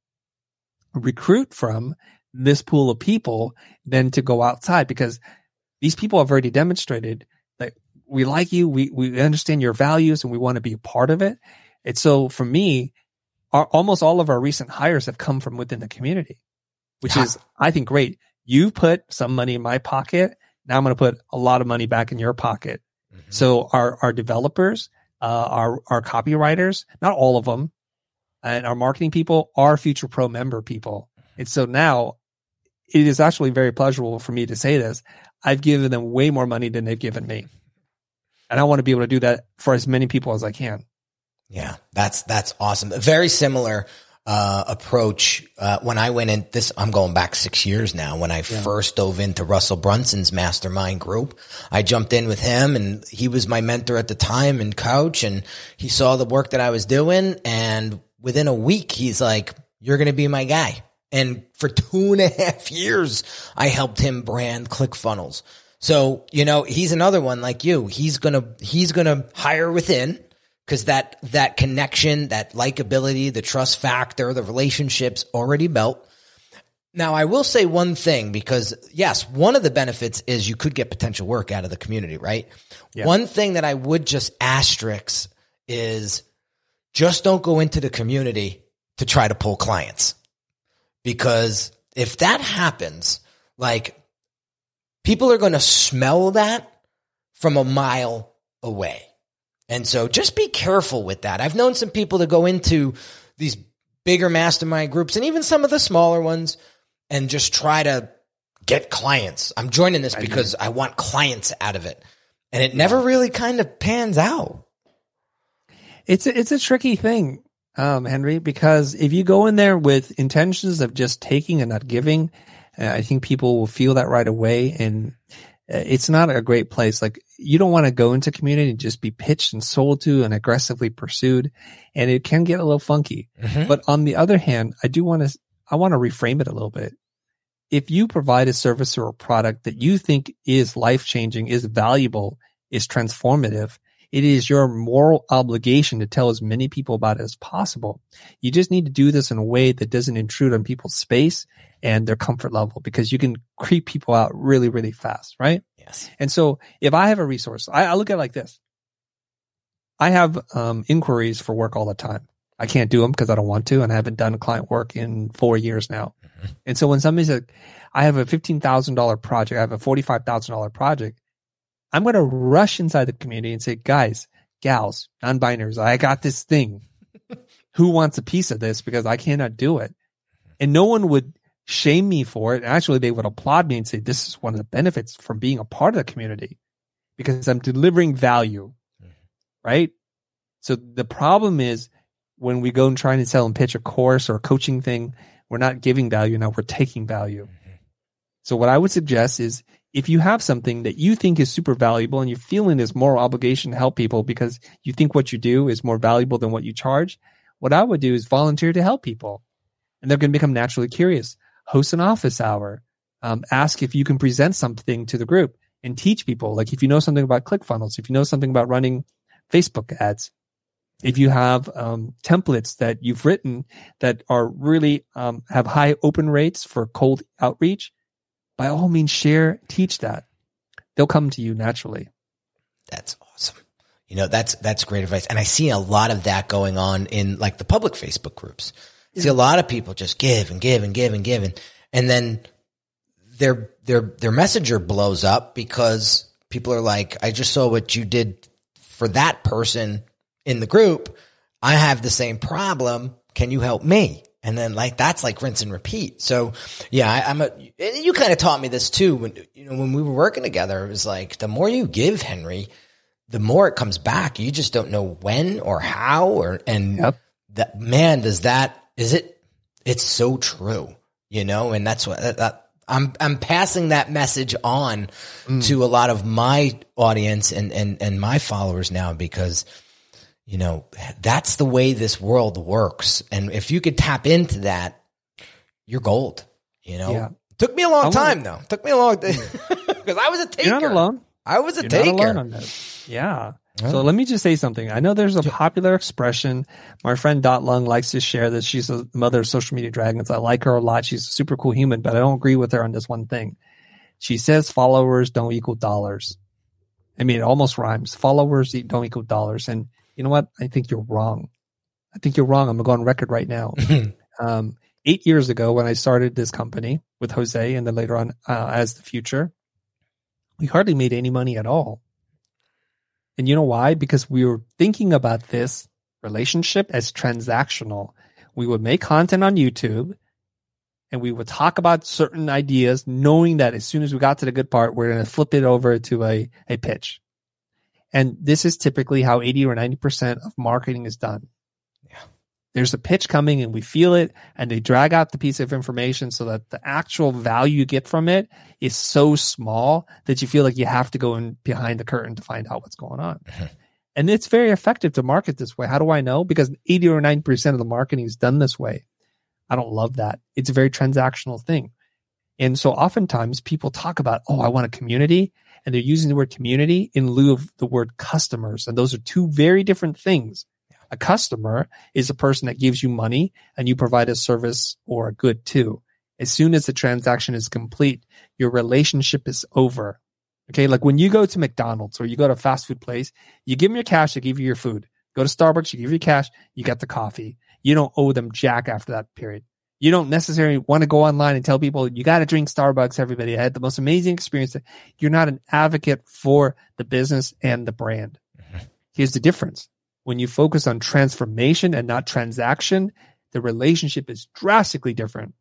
recruit from this pool of people than to go outside, because these people have already demonstrated that we like you. We, we understand your values and we want to be a part of it. And so for me, our, almost all of our recent hires have come from within the community, which yeah. is, I think, great. You put some money in my pocket. Now I'm going to put a lot of money back in your pocket. Mm-hmm. So our, our developers, uh, our, our copywriters, not all of them, and our marketing people are Future Pro member people. And so now it is actually very pleasurable for me to say this. I've given them way more money than they've given me. And I want to be able to do that for as many people as I can. Yeah, that's, that's awesome. A very similar, uh, approach. Uh, when I went in this, I'm going back six years now. When I yeah. first dove into Russell Brunson's mastermind group, I jumped in with him, and he was my mentor at the time and coach. And he saw the work that I was doing. And within a week, he's like, you're going to be my guy. And for two and a half years, I helped him brand ClickFunnels. So, you know, he's another one like you. He's going to, he's going to hire within. Because that, that connection, that likability, the trust factor, the relationships already built. Now, I will say one thing, because yes, one of the benefits is you could get potential work out of the community, right? Yeah. One thing that I would just asterisk is just don't go into the community to try to pull clients. Because if that happens, like, people are going to smell that from a mile away. And so just be careful with that. I've known some people to go into these bigger mastermind groups and even some of the smaller ones and just try to get clients. I'm joining this because I want clients out of it. And it never really kind of pans out. It's a, it's a tricky thing, um, Henry, because if you go in there with intentions of just taking and not giving, uh, I think people will feel that right away. And it's not a great place. Like, you don't want to go into community and just be pitched and sold to and aggressively pursued. And it can get a little funky. Mm-hmm. But on the other hand, I do want to, I want to reframe it a little bit. If you provide a service or a product that you think is life-changing, is valuable, is transformative, it is your moral obligation to tell as many people about it as possible. You just need to do this in a way that doesn't intrude on people's space and their comfort level, because you can creep people out really, really fast, right? Yes. And so if I have a resource, I, I look at it like this. I have um, inquiries for work all the time. I can't do them because I don't want to, and I haven't done client work in four years now. Mm-hmm. And so when somebody says, I have a fifteen thousand dollars project, I have a forty-five thousand dollars project, I'm going to rush inside the community and say, guys, gals, non-binaries, I got this thing. Who wants a piece of this? Because I cannot do it. And no one would shame me for it. Actually, they would applaud me and say, this is one of the benefits from being a part of the community, because I'm delivering value, right? So the problem is when we go and try and sell and pitch a course or a coaching thing, we're not giving value. Now we're taking value. So what I would suggest is, if you have something that you think is super valuable and you're feeling this moral obligation to help people because you think what you do is more valuable than what you charge, what I would do is volunteer to help people. And they're going to become naturally curious. Host an office hour. Um, ask if you can present something to the group and teach people. Like, if you know something about ClickFunnels, if you know something about running Facebook ads, if you have um, templates that you've written that are really um, have high open rates for cold outreach, by all means, share, teach that. They'll come to you naturally. That's awesome. You know, that's, that's great advice. And I see a lot of that going on in, like, the public Facebook groups. I see a lot of people just give and give and give and give. And, and then their, their, their messenger blows up because people are like, I just saw what you did for that person in the group. I have the same problem. Can you help me? And then, like, that's like rinse and repeat. So yeah, I, I'm a, and you kind of taught me this too. When, you know, when we were working together, it was like, the more you give, Henry, the more it comes back. You just don't know when or how, or, and yep. that, man, does that, is it, it's so true, you know? And that's what that, that I'm, I'm passing that message on mm. to a lot of my audience and, and, and my followers now, because, you know, that's the way this world works. And if you could tap into that, you're gold, you know? Yeah. Took me a long time, though. Took me a long time because I was a taker. You're not alone. I was a you're taker. Not alone on this. Yeah. Oh. So let me just say something. I know there's a popular expression. My friend Dot Lung likes to share this. She's a mother of social media dragons. I like her a lot. She's a super cool human, but I don't agree with her on this one thing. She says followers don't equal dollars. I mean, it almost rhymes. Followers don't equal dollars. And you know what? I think you're wrong. I think you're wrong. I'm going to go on record right now. um, eight years ago, when I started this company with Jose and then later on uh, as the Future, we hardly made any money at all. And you know why? Because we were thinking about this relationship as transactional. We would make content on YouTube and we would talk about certain ideas, knowing that as soon as we got to the good part, we're going to flip it over to a, a pitch. And this is typically how eighty or ninety percent of marketing is done. Yeah. There's a pitch coming and we feel it, and they drag out the piece of information so that the actual value you get from it is so small that you feel like you have to go in behind the curtain to find out what's going on. Mm-hmm. And it's very effective to market this way. How do I know? Because eighty or ninety percent of the marketing is done this way. I don't love that. It's a very transactional thing. And so oftentimes people talk about, oh, I want a community. And they're using the word community in lieu of the word customers. And those are two very different things. A customer is a person that gives you money and you provide a service or a good too. As soon as the transaction is complete, your relationship is over. Okay. Like when you go to McDonald's or you go to a fast food place, you give them your cash, they give you your food. Go to Starbucks, you give your cash, you get the coffee. You don't owe them jack after that period. You don't necessarily want to go online and tell people you got to drink Starbucks. Everybody, I had the most amazing experience. You're not an advocate for the business and the brand. Mm-hmm. Here's the difference. When you focus on transformation and not transaction, the relationship is drastically different.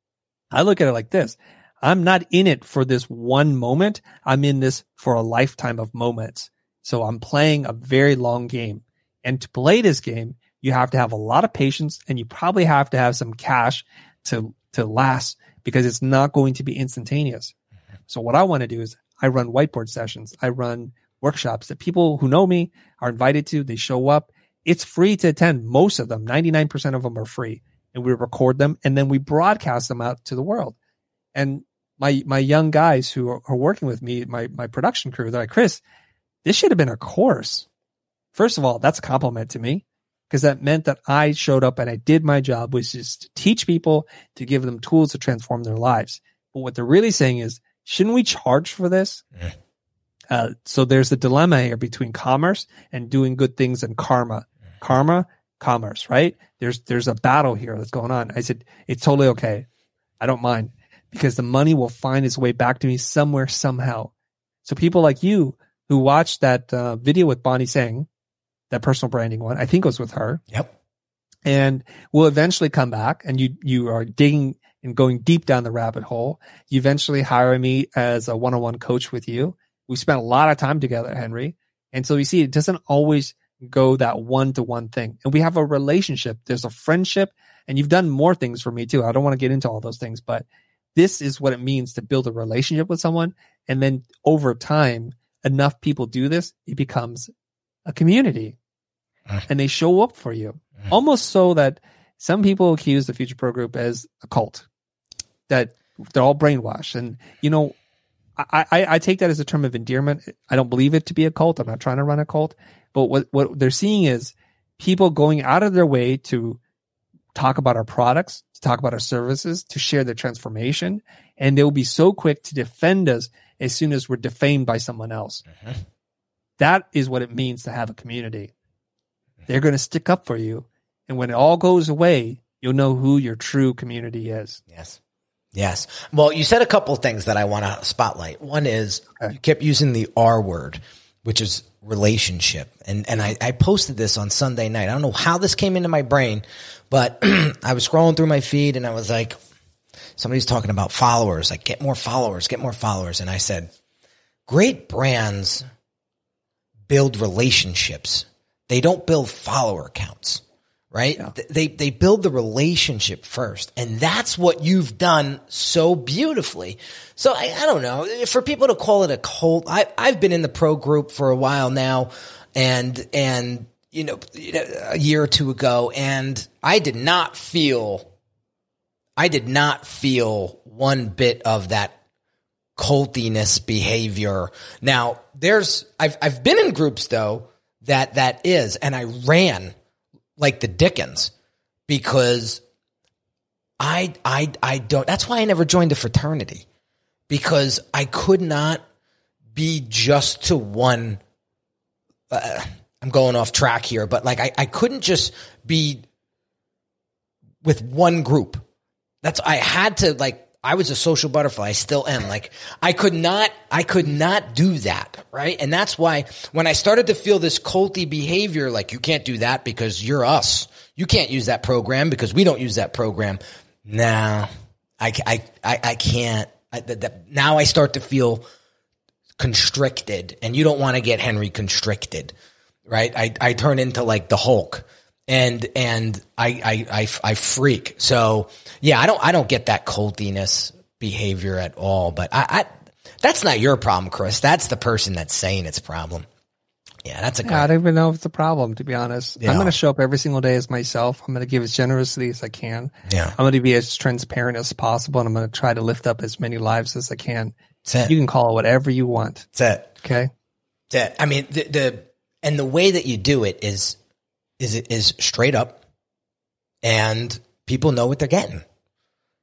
I look at it like this. I'm not in it for this one moment. I'm in this for a lifetime of moments. So I'm playing a very long game. And to play this game, you have to have a lot of patience, and you probably have to have some cash to, to last, because it's not going to be instantaneous. So what I want to do is I run whiteboard sessions. I run workshops that people who know me are invited to. They show up. It's free to attend. Most of them, ninety-nine percent of them are free, and we record them and then we broadcast them out to the world. And my, my young guys who are, are working with me, my, my production crew, they're like, Chris, this should have been a course. First of all, that's a compliment to me, because that meant that I showed up and I did my job, which is to teach people, to give them tools to transform their lives. But what they're really saying is, shouldn't we charge for this? Yeah. Uh, so there's a dilemma here between commerce and doing good things and karma. Karma, commerce, right? There's there's a battle here that's going on. I said, it's totally okay. I don't mind, because the money will find its way back to me somewhere, somehow. So people like you who watched that uh, video with Bonnie Tseng, that personal branding one, I think it was with her. Yep. And we'll eventually come back, and you you are digging and going deep down the rabbit hole. You eventually hire me as a one-on-one coach with you. We spent a lot of time together, Henry. And so you see, it doesn't always go that one-to-one thing. And we have a relationship. There's a friendship, and you've done more things for me too. I don't want to get into all those things, but this is what it means to build a relationship with someone. And then over time, enough people do this, it becomes a community. And they show up for you, almost so that some people accuse the Future Pro Group as a cult, that they're all brainwashed. And, you know, I, I, I take that as a term of endearment. I don't believe it to be a cult. I'm not trying to run a cult. But what, what they're seeing is people going out of their way to talk about our products, to talk about our services, to share their transformation. And they will be so quick to defend us as soon as we're defamed by someone else. Uh-huh. That is what it means to have a community. They're going to stick up for you. And when it all goes away, you'll know who your true community is. Yes. Yes. Well, you said a couple of things that I want to spotlight. One is okay. You kept using the R word, which is relationship. And and I, I posted this on Sunday night. I don't know how this came into my brain, but I was scrolling through my feed and I was like, somebody's talking about followers, like get more followers, get more followers. And I said, great brands build relationships. They don't build follower counts, right? Yeah. They, they build the relationship first. And that's what you've done so beautifully. So I, I don't know, for people to call it a cult, I, I've been in the pro group for a while now and, and, you know, a year or two ago, and I did not feel, I did not feel one bit of that cultiness behavior. Now there's, I've, I've been in groups though, that that is, and I ran like the Dickens because I, I, I don't, that's why I never joined a fraternity, because I could not be just to one, uh, I'm going off track here, but like I, I couldn't just be with one group. That's, I had to like, I was a social butterfly. I still am. Like I could not, I could not do that. Right. And that's why when I started to feel this culty behavior, like you can't do that because you're us. You can't use that program because we don't use that program. No, I, I, I, I can't. I, that, that, now I start to feel constricted, and you don't want to get Henry constricted. Right. I, I turn into like the Hulk. And, and I, I, I, I freak. So yeah, I don't, I don't get that cultiness behavior at all, but I, I, that's not your problem, Chris. That's the person that's saying it's a problem. Yeah. That's a, yeah, I don't even know if it's a problem, to be honest. Yeah. I'm going to show up every single day as myself. I'm going to give as generously as I can. Yeah. I'm going to be as transparent as possible, and I'm going to try to lift up as many lives as I can. That's it. You can call it whatever you want. That's it. Okay. That's it. I mean, the, the, and the way that you do it is, is it is straight up, and people know what they're getting,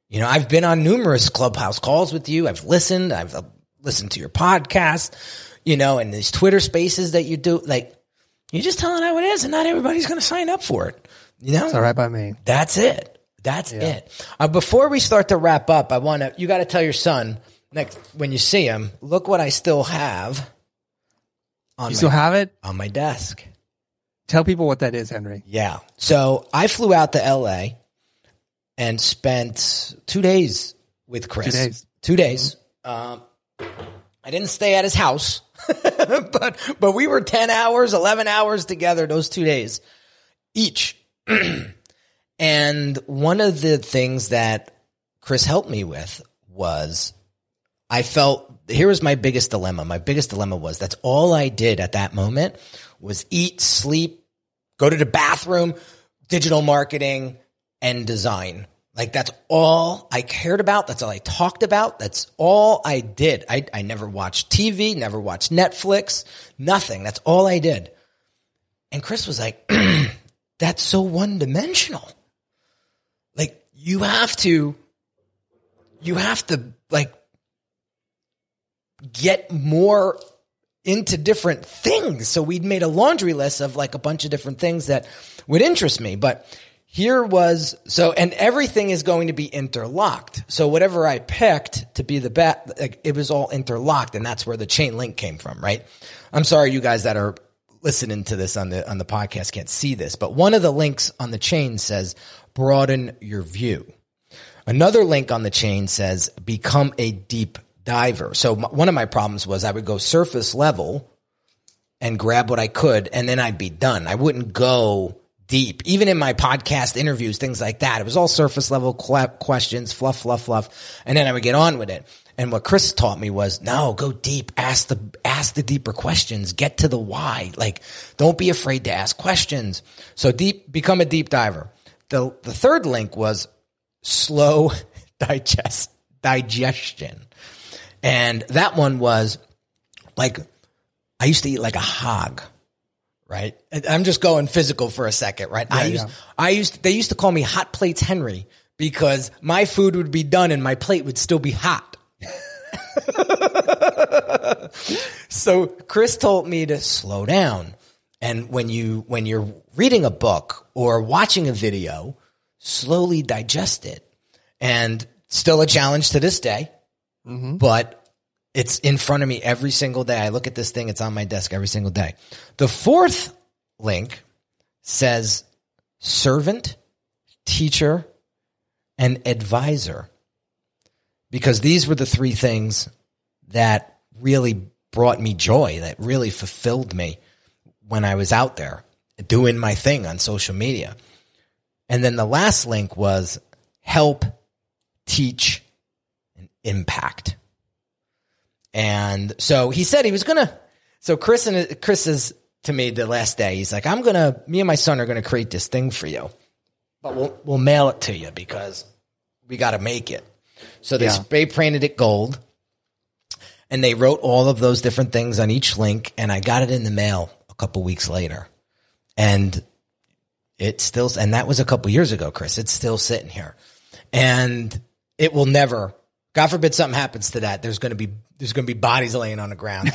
You know, I've been on numerous Clubhouse calls with you. I've listened. I've uh, listened to your podcast, you know, and these Twitter spaces that you do. Like, you're just telling how it is, and not everybody's going to sign up for it. You know? It's all right by me. That's it. That's Yeah. it. Uh, before we start to wrap up, I want to, you got to tell your son next, when you see him, look what I still have on, You my, still have it? on my desk. Tell people what that is, Henry. Yeah. So I flew out to L A and spent two days with Chris. Two days. Two days. Um, I didn't stay at his house, but but we were ten hours, eleven hours together those two days each. And one of the things that Chris helped me with was I felt, here was my biggest dilemma. My biggest dilemma was that's all I did at that moment was eat, sleep, go to the bathroom, digital marketing, and design. Like, that's all I cared about. That's all I talked about. That's all I did. I, I never watched T V, never watched Netflix, nothing. That's all I did. And Chris was like, that's so one-dimensional. Like, you have to, you have to, like, get more into different things. So we'd made a laundry list of like a bunch of different things that would interest me. But here was, so, and everything is going to be interlocked. So whatever I picked to be the best, like, it was all interlocked, and that's where the chain link came from, right? I'm sorry, you guys that are listening to this on the, on the podcast can't see this, but one of the links on the chain says, broaden your view. Another link on the chain says, become a deep diver. So m- one of my problems was I would go surface level and grab what I could, and then I'd be done. I wouldn't go deep. Even in my podcast interviews, things like that, it was all surface level questions, fluff, fluff, fluff. And then I would get on with it. And what Chris taught me was, no, go deep, ask the, ask the deeper questions, get to the why. Like, don't be afraid to ask questions. So deep, become a deep diver. The, the third link was slow digest, digestion. And that one was like, I used to eat like a hog. Right. I'm just going physical for a second. Right. Yeah, I used, yeah. I I used, they used to call me Hot Plates Henry because my food would be done and my plate would still be hot. So Chris told me to slow down. And when you, when you're reading a book or watching a video, slowly digest it. And still a challenge to this day, mm-hmm. but it's in front of me every single day. I look at this thing. It's on my desk every single day. The fourth link says servant, teacher, and advisor, because these were the three things that really brought me joy, that really fulfilled me when I was out there doing my thing on social media. And then the last link was help, teach, and impact. And so he said he was going to, so Chris and Chris is to me the last day. He's like, I'm going to, me and my son are going to create this thing for you, but we'll, we'll mail it to you because we got to make it. So they Yeah. spray painted it gold, and they wrote all of those different things on each link. And I got it in the mail a couple weeks later, and it still, and that was a couple years ago, Chris, it's still sitting here, and it will never, God forbid something happens to that, there's going to be, there's going to be bodies laying on the ground.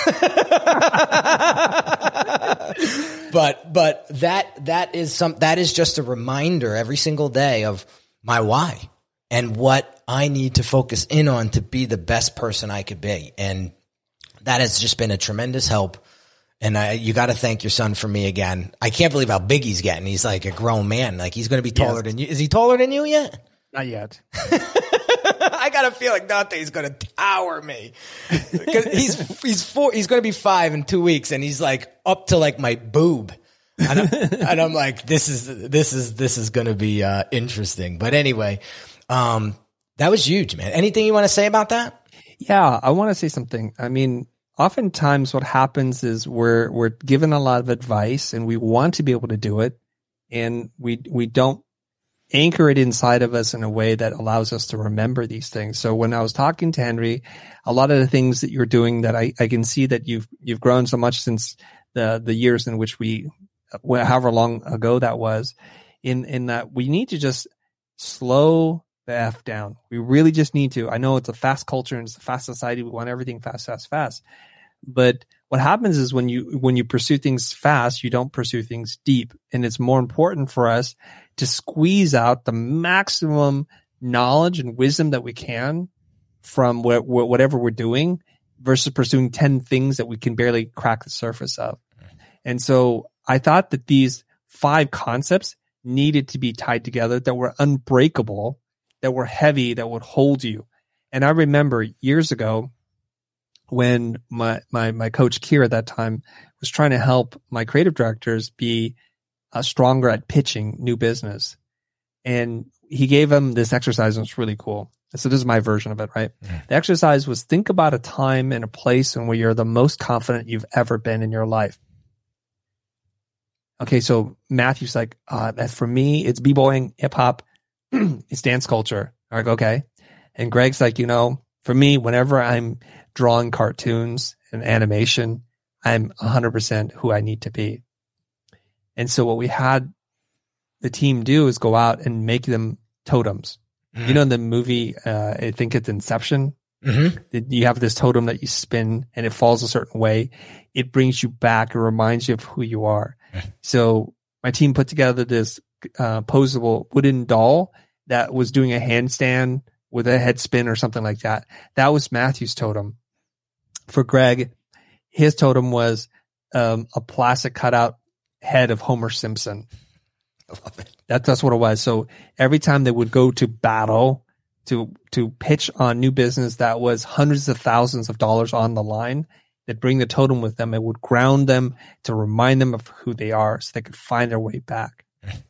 but, but that, that is some, that is just a reminder every single day of my why and what I need to focus in on to be the best person I could be. And that has just been a tremendous help. And I, you got to thank your son for me again. I can't believe how big he's getting. He's like a grown man. Like, he's going to be taller Yes. than you. Is he taller than you yet? Not yet. I got a feeling Dante's going to tower me. Because he's he's four. He's going to be five in two weeks, and he's like up to like my boob. And I'm, and I'm like, this is this is this is going to be uh, interesting. But anyway, um, that was huge, man. Anything you want to say about that? Yeah, I want to say something. I mean, oftentimes what happens is we're we're given a lot of advice, and we want to be able to do it, and we we don't anchor it inside of us in a way that allows us to remember these things. So when I was talking to Henry, a lot of the things that you're doing that I, I can see that you've you've grown so much since the the years in which we, however long ago that was, in in that we need to just slow the F down. We really just need to. I know it's a fast culture and it's a fast society. We want everything fast, fast, fast. But what happens is when you when you pursue things fast, you don't pursue things deep. And it's more important for us to squeeze out the maximum knowledge and wisdom that we can from wh- wh- whatever we're doing versus pursuing ten things that we can barely crack the surface of. And so I thought that these five concepts needed to be tied together, that were unbreakable, that were heavy, that would hold you. And I remember years ago when my, my, my coach Keir at that time was trying to help my creative directors be uh, stronger at pitching new business. And he gave them this exercise, and it's really cool. So this is my version of it, right? Yeah. The exercise was, think about a time and a place in where you're the most confident you've ever been in your life. Okay, so Matthew's like, uh, that for me, it's b-boying, hip-hop, it's dance culture. I'm like, okay. And Greg's like, you know, for me, whenever I'm drawing cartoons and animation, I'm one hundred percent who I need to be. And so what we had the team do is go out and make them totems. Mm-hmm. You know, in the movie, uh, I think it's Inception, mm-hmm. you have this totem that you spin and it falls a certain way. It brings you back. It reminds you of who you are. So my team put together this uh, posable wooden doll that was doing a handstand with a head spin or something like that. That was Matthew's totem. For Greg, his totem was um, a plastic cutout head of Homer Simpson. I love it. That, that's what it was. So every time they would go to battle to to pitch on new business that was hundreds of thousands of dollars on the line, they'd bring the totem with them. It would ground them to remind them of who they are so they could find their way back.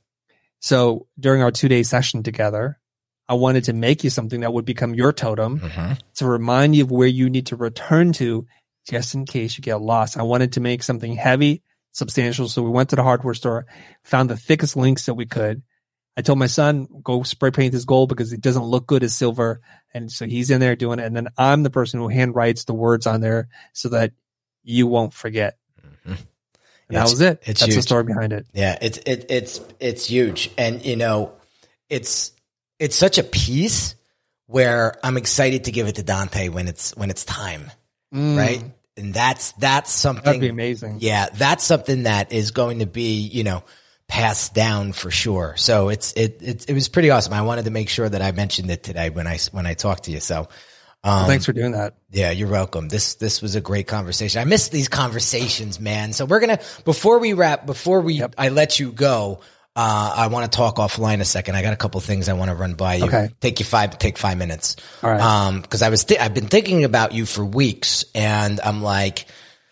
So during our two-day session together, I wanted to make you something that would become your totem mm-hmm. to remind you of where you need to return to just in case you get lost. I wanted to make something heavy, substantial. So we went to the hardware store, found the thickest links that we could. I told my son, go spray paint this gold because it doesn't look good as silver. And so he's in there doing it. And then I'm the person who handwrites the words on there so that you won't forget. Mm-hmm. And that was it. It's That's huge. The story behind it. Yeah, it's it, it's it's huge. And, you know, it's it's such a piece where I'm excited to give it to Dante when it's when it's time, mm. right? And that's that's something. That'd be amazing. Yeah, that's something that is going to be, you know, passed down for sure. So it's it it it was pretty awesome. I wanted to make sure that I mentioned it today when I when I talked to you. So um, well, thanks for doing that. Yeah, you're welcome. This this was a great conversation. I miss these conversations, man. So we're gonna before we wrap, before we yep. I let you go. Uh, I want to talk offline a second. I got a couple things I want to run by you. Okay. Take you five, take five minutes. All right. Um, cause I was, th- I've been thinking about you for weeks and I'm like,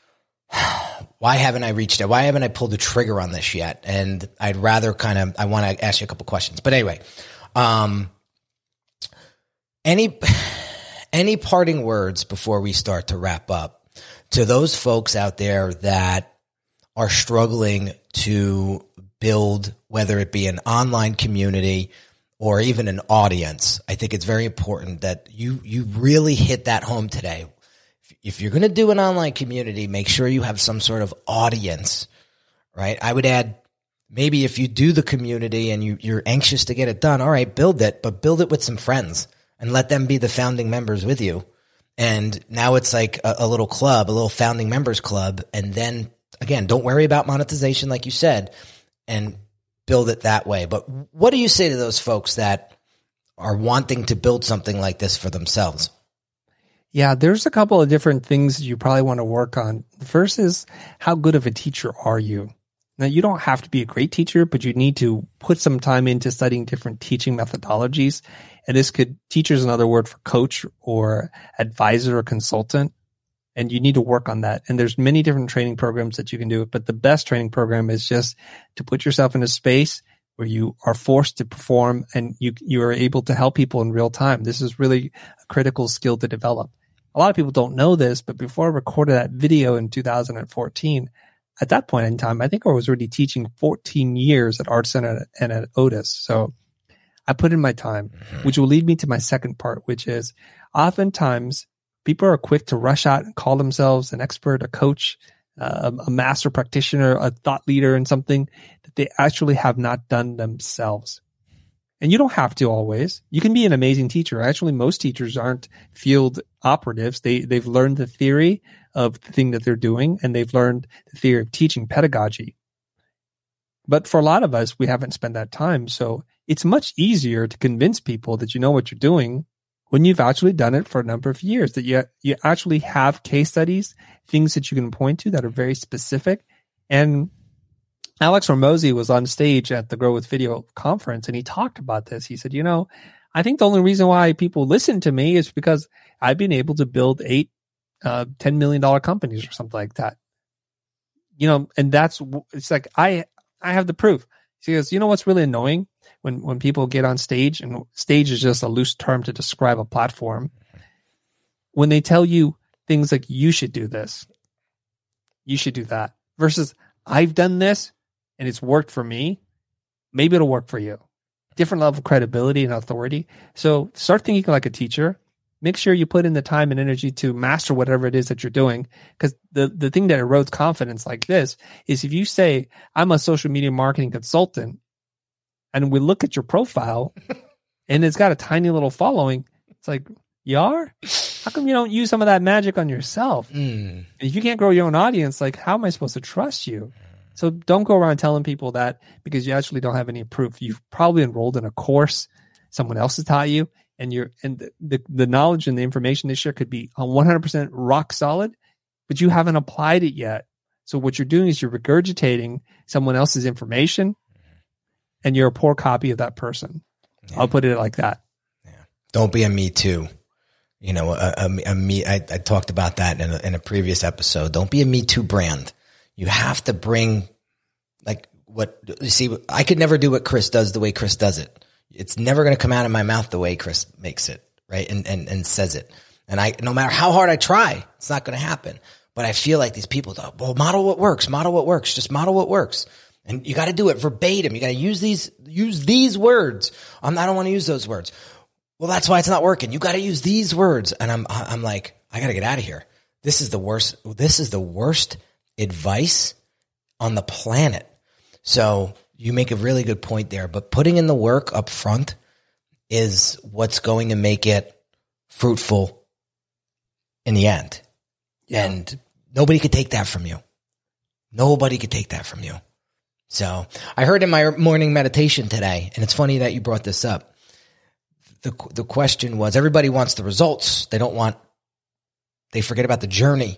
why haven't I reached out? Why haven't I pulled the trigger on this yet? And I'd rather kind of, I want to ask you a couple questions, but anyway, um, any, any parting words before we start to wrap up to those folks out there that are struggling to build, whether it be an online community or even an audience? I think it's very important that you, you really hit that home today. If you're going to do an online community, make sure you have some sort of audience, right? I would add, maybe if you do the community and you, you're anxious to get it done, all right, build it, but build it with some friends and let them be the founding members with you. And now it's like a, a little club, a little founding members club. And then again, don't worry about monetization, like you said, and build it that way. But what do you say to those folks that are wanting to build something like this for themselves? Yeah, there's a couple of different things you probably want to work on. The first is, how good of a teacher are you? Now, you don't have to be a great teacher, but you need to put some time into studying different teaching methodologies. And this could, teacher is another word for coach or advisor or consultant. And you need to work on that. And there's many different training programs that you can do. But the best training program is just to put yourself in a space where you are forced to perform and you you are able to help people in real time. This is really a critical skill to develop. A lot of people don't know this, but before I recorded that video in two thousand fourteen, at that point in time, I think I was already teaching fourteen years at Art Center and at Otis. So I put in my time, which will lead me to my second part, which is oftentimes people are quick to rush out and call themselves an expert, a coach, uh, a master practitioner, a thought leader in something that they actually have not done themselves. And you don't have to always. You can be an amazing teacher. Actually, most teachers aren't field operatives. They, they've learned the theory of the thing that they're doing, and they've learned the theory of teaching pedagogy. But for a lot of us, we haven't spent that time. So it's much easier to convince people that you know what you're doing when you've actually done it for a number of years, that you, you actually have case studies, things that you can point to that are very specific. And Alex Hormozi was on stage at the Grow with Video conference, and he talked about this. He said, you know, I think the only reason why people listen to me is because I've been able to build eight, uh, ten million dollars companies or something like that. You know, and that's, it's like, I, I have the proof. He goes, you know what's really annoying? When, when people get on stage, and stage is just a loose term to describe a platform, when they tell you things like, you should do this, you should do that, versus I've done this and it's worked for me, maybe it'll work for you. Different level of credibility and authority. So start thinking like a teacher. Make sure you put in the time and energy to master whatever it is that you're doing. Because the, the thing that erodes confidence like this is if you say, I'm a social media marketing consultant, and we look at your profile and it's got a tiny little following, it's like, you are? How come you don't use some of that magic on yourself? Mm. If you can't grow your own audience, like, how am I supposed to trust you? So don't go around telling people that because you actually don't have any proof. You've probably enrolled in a course someone else has taught you, and you're and the, the, the knowledge and the information they share could be one hundred percent rock solid, but you haven't applied it yet. So what you're doing is you're regurgitating someone else's information, and you're a poor copy of that person. Yeah. I'll put it like that. Yeah. Don't be a me too. You know, a, a, a me. I, I talked about that in a, in a previous episode. Don't be a me too brand. You have to bring, like, what you see. I could never do what Chris does the way Chris does it. It's never going to come out of my mouth the way Chris makes it, right? And and and says it. And I, no matter how hard I try, it's not going to happen. But I feel like these people, well, model what works, model what works, just model what works. And you got to do it verbatim. You got to use these, use these words. I'm, I don't want to use those words. Well, that's why it's not working. You got to use these words. And I'm, I'm like, I got to get out of here. This is the worst. This is the worst advice on the planet. So you make a really good point there, but putting in the work up front is what's going to make it fruitful in the end. Yeah. And nobody could take that from you. Nobody could take that from you. So I heard in my morning meditation today, and it's funny that you brought this up. The the question was, everybody wants the results. They don't want, they forget about the journey.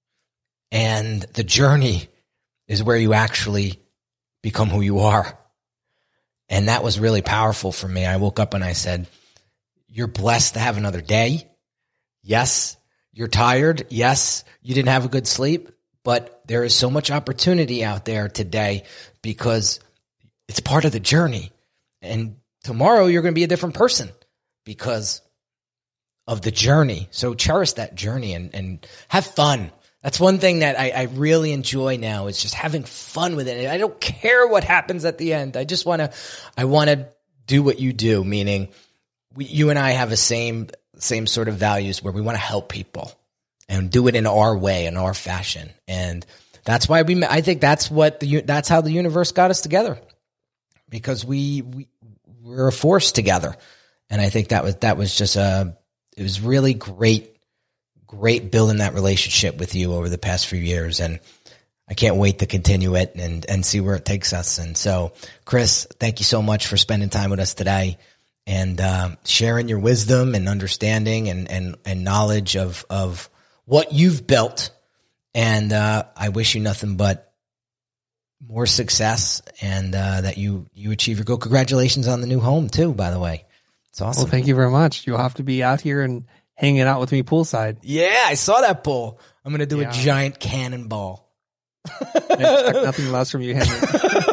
And the journey is where you actually become who you are. And that was really powerful for me. I woke up and I said, you're blessed to have another day. Yes, you're tired. Yes, you didn't have a good sleep, but there is so much opportunity out there today because it's part of the journey. And tomorrow you're going to be a different person because of the journey. So cherish that journey and, and have fun. That's one thing that I, I really enjoy now is just having fun with it. I don't care what happens at the end. I just want to, I want to do what you do, meaning we, you and I have the same, same sort of values where we want to help people and do it in our way, in our fashion. And that's why we, I think that's what the, that's how the universe got us together, because we, we, we're a force together. And I think that was, that was just a, it was really great. Great building that relationship with you over the past few years. And I can't wait to continue it and, and see where it takes us. And so, Chris, thank you so much for spending time with us today and uh, sharing your wisdom and understanding and, and, and knowledge of, of what you've built. And uh, I wish you nothing but more success and uh, that you, you achieve your goal. Congratulations on the new home too, by the way. It's awesome. Well, thank you very much. You'll have to be out here and hanging out with me poolside. Yeah, I saw that pool. I'm going to do yeah. a giant cannonball. Expect nothing less from you, Henry.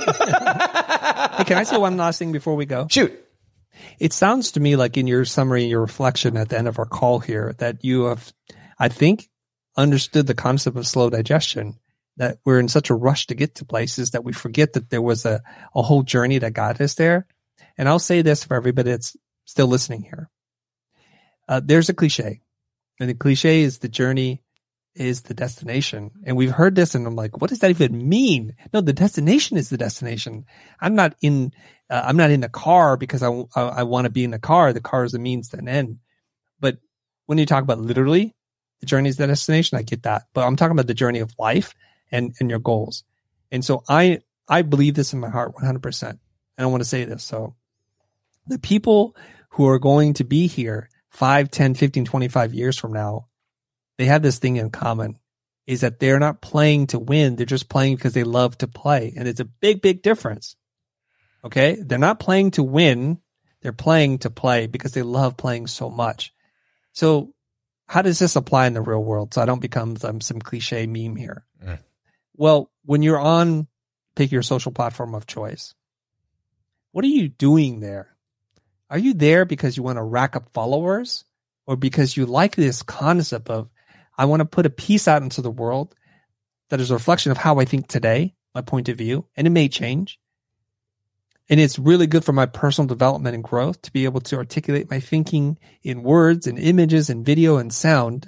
Hey, can I say one last thing before we go? Shoot. It sounds to me like in your summary, your reflection at the end of our call here, that you have, I think, understood the concept of slow digestion, that we're in such a rush to get to places that we forget that there was a, a whole journey that got us there. And I'll say this for everybody that's still listening here. Uh, there's a cliche, and the cliche is the journey is the destination. And we've heard this and I'm like, what does that even mean? No, the destination is the destination. I'm not in, uh, I'm not in the car because I, I, I want to be in the car. The car is a means to an end. But when you talk about literally the journey is the destination, I get that. But I'm talking about the journey of life and, and your goals. And so I, I believe this in my heart one hundred percent. And I want to say this. So the people who are going to be here five, ten, fifteen, twenty-five years from now, they have this thing in common, is that they're not playing to win. They're just playing because they love to play. And it's a big, big difference. Okay. They're not playing to win. They're playing to play because they love playing so much. So how does this apply in the real world? So I don't become some, some cliche meme here. Mm. Well, when you're on, pick your social platform of choice, what are you doing there? Are you there because you want to rack up followers, or because you like this concept of, I want to put a piece out into the world that is a reflection of how I think today, my point of view, and it may change. And it's really good for my personal development and growth to be able to articulate my thinking in words and images and video and sound.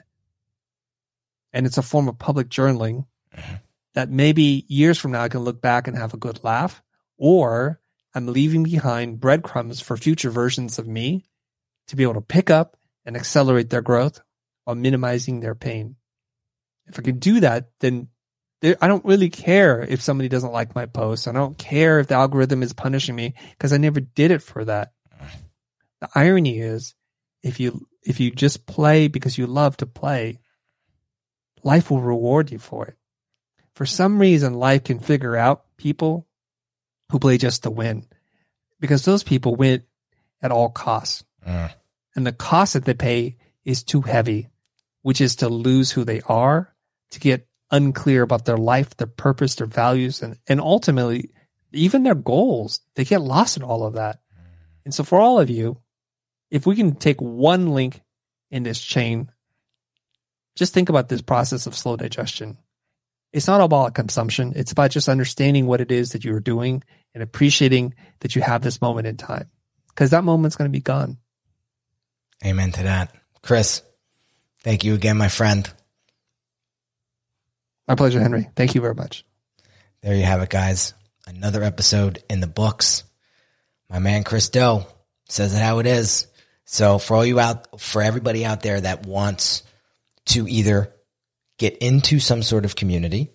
And it's a form of public journaling that maybe years from now I can look back and have a good laugh, or I'm leaving behind breadcrumbs for future versions of me to be able to pick up and accelerate their growth while minimizing their pain. If I can do that, then there, I don't really care if somebody doesn't like my post. I don't care if the algorithm is punishing me because I never did it for that. The irony is, if you if you just play because you love to play, life will reward you for it. For some reason, life can figure out people who play just to win, because those people win at all costs. Uh. And the cost that they pay is too heavy, which is to lose who they are, to get unclear about their life, their purpose, their values, and, and ultimately even their goals. They get lost in all of that. And so for all of you, if we can take one link in this chain, just think about this process of slow digestion. It's not all about consumption. It's about just understanding what it is that you're doing and appreciating that you have this moment in time, because that moment's going to be gone. Amen to that. Chris, thank you again, my friend. My pleasure, Henry. Thank you very much. There you have it, guys. Another episode in the books. My man, Chris Do, says it how it is. So for all you out, for everybody out there that wants to either get into some sort of community,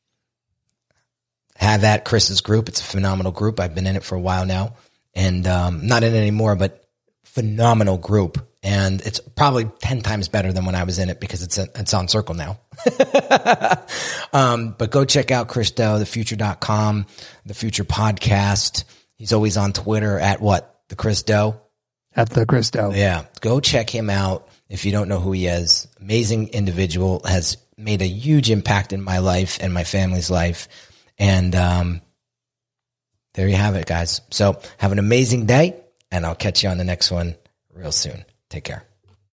have at Chris's group. It's a phenomenal group. I've been in it for a while now, and um, not in it anymore, but phenomenal group. And it's probably ten times better than when I was in it, because it's a, it's on Circle now. um, but go check out Chris Do, the future dot com, the Future Podcast. He's always on Twitter at what? The Chris Do? At the Chris Do. Yeah. Go check him out if you don't know who he is. Amazing individual, has made a huge impact in my life and my family's life. And um, there you have it, guys. So have an amazing day, and I'll catch you on the next one real soon. Take care.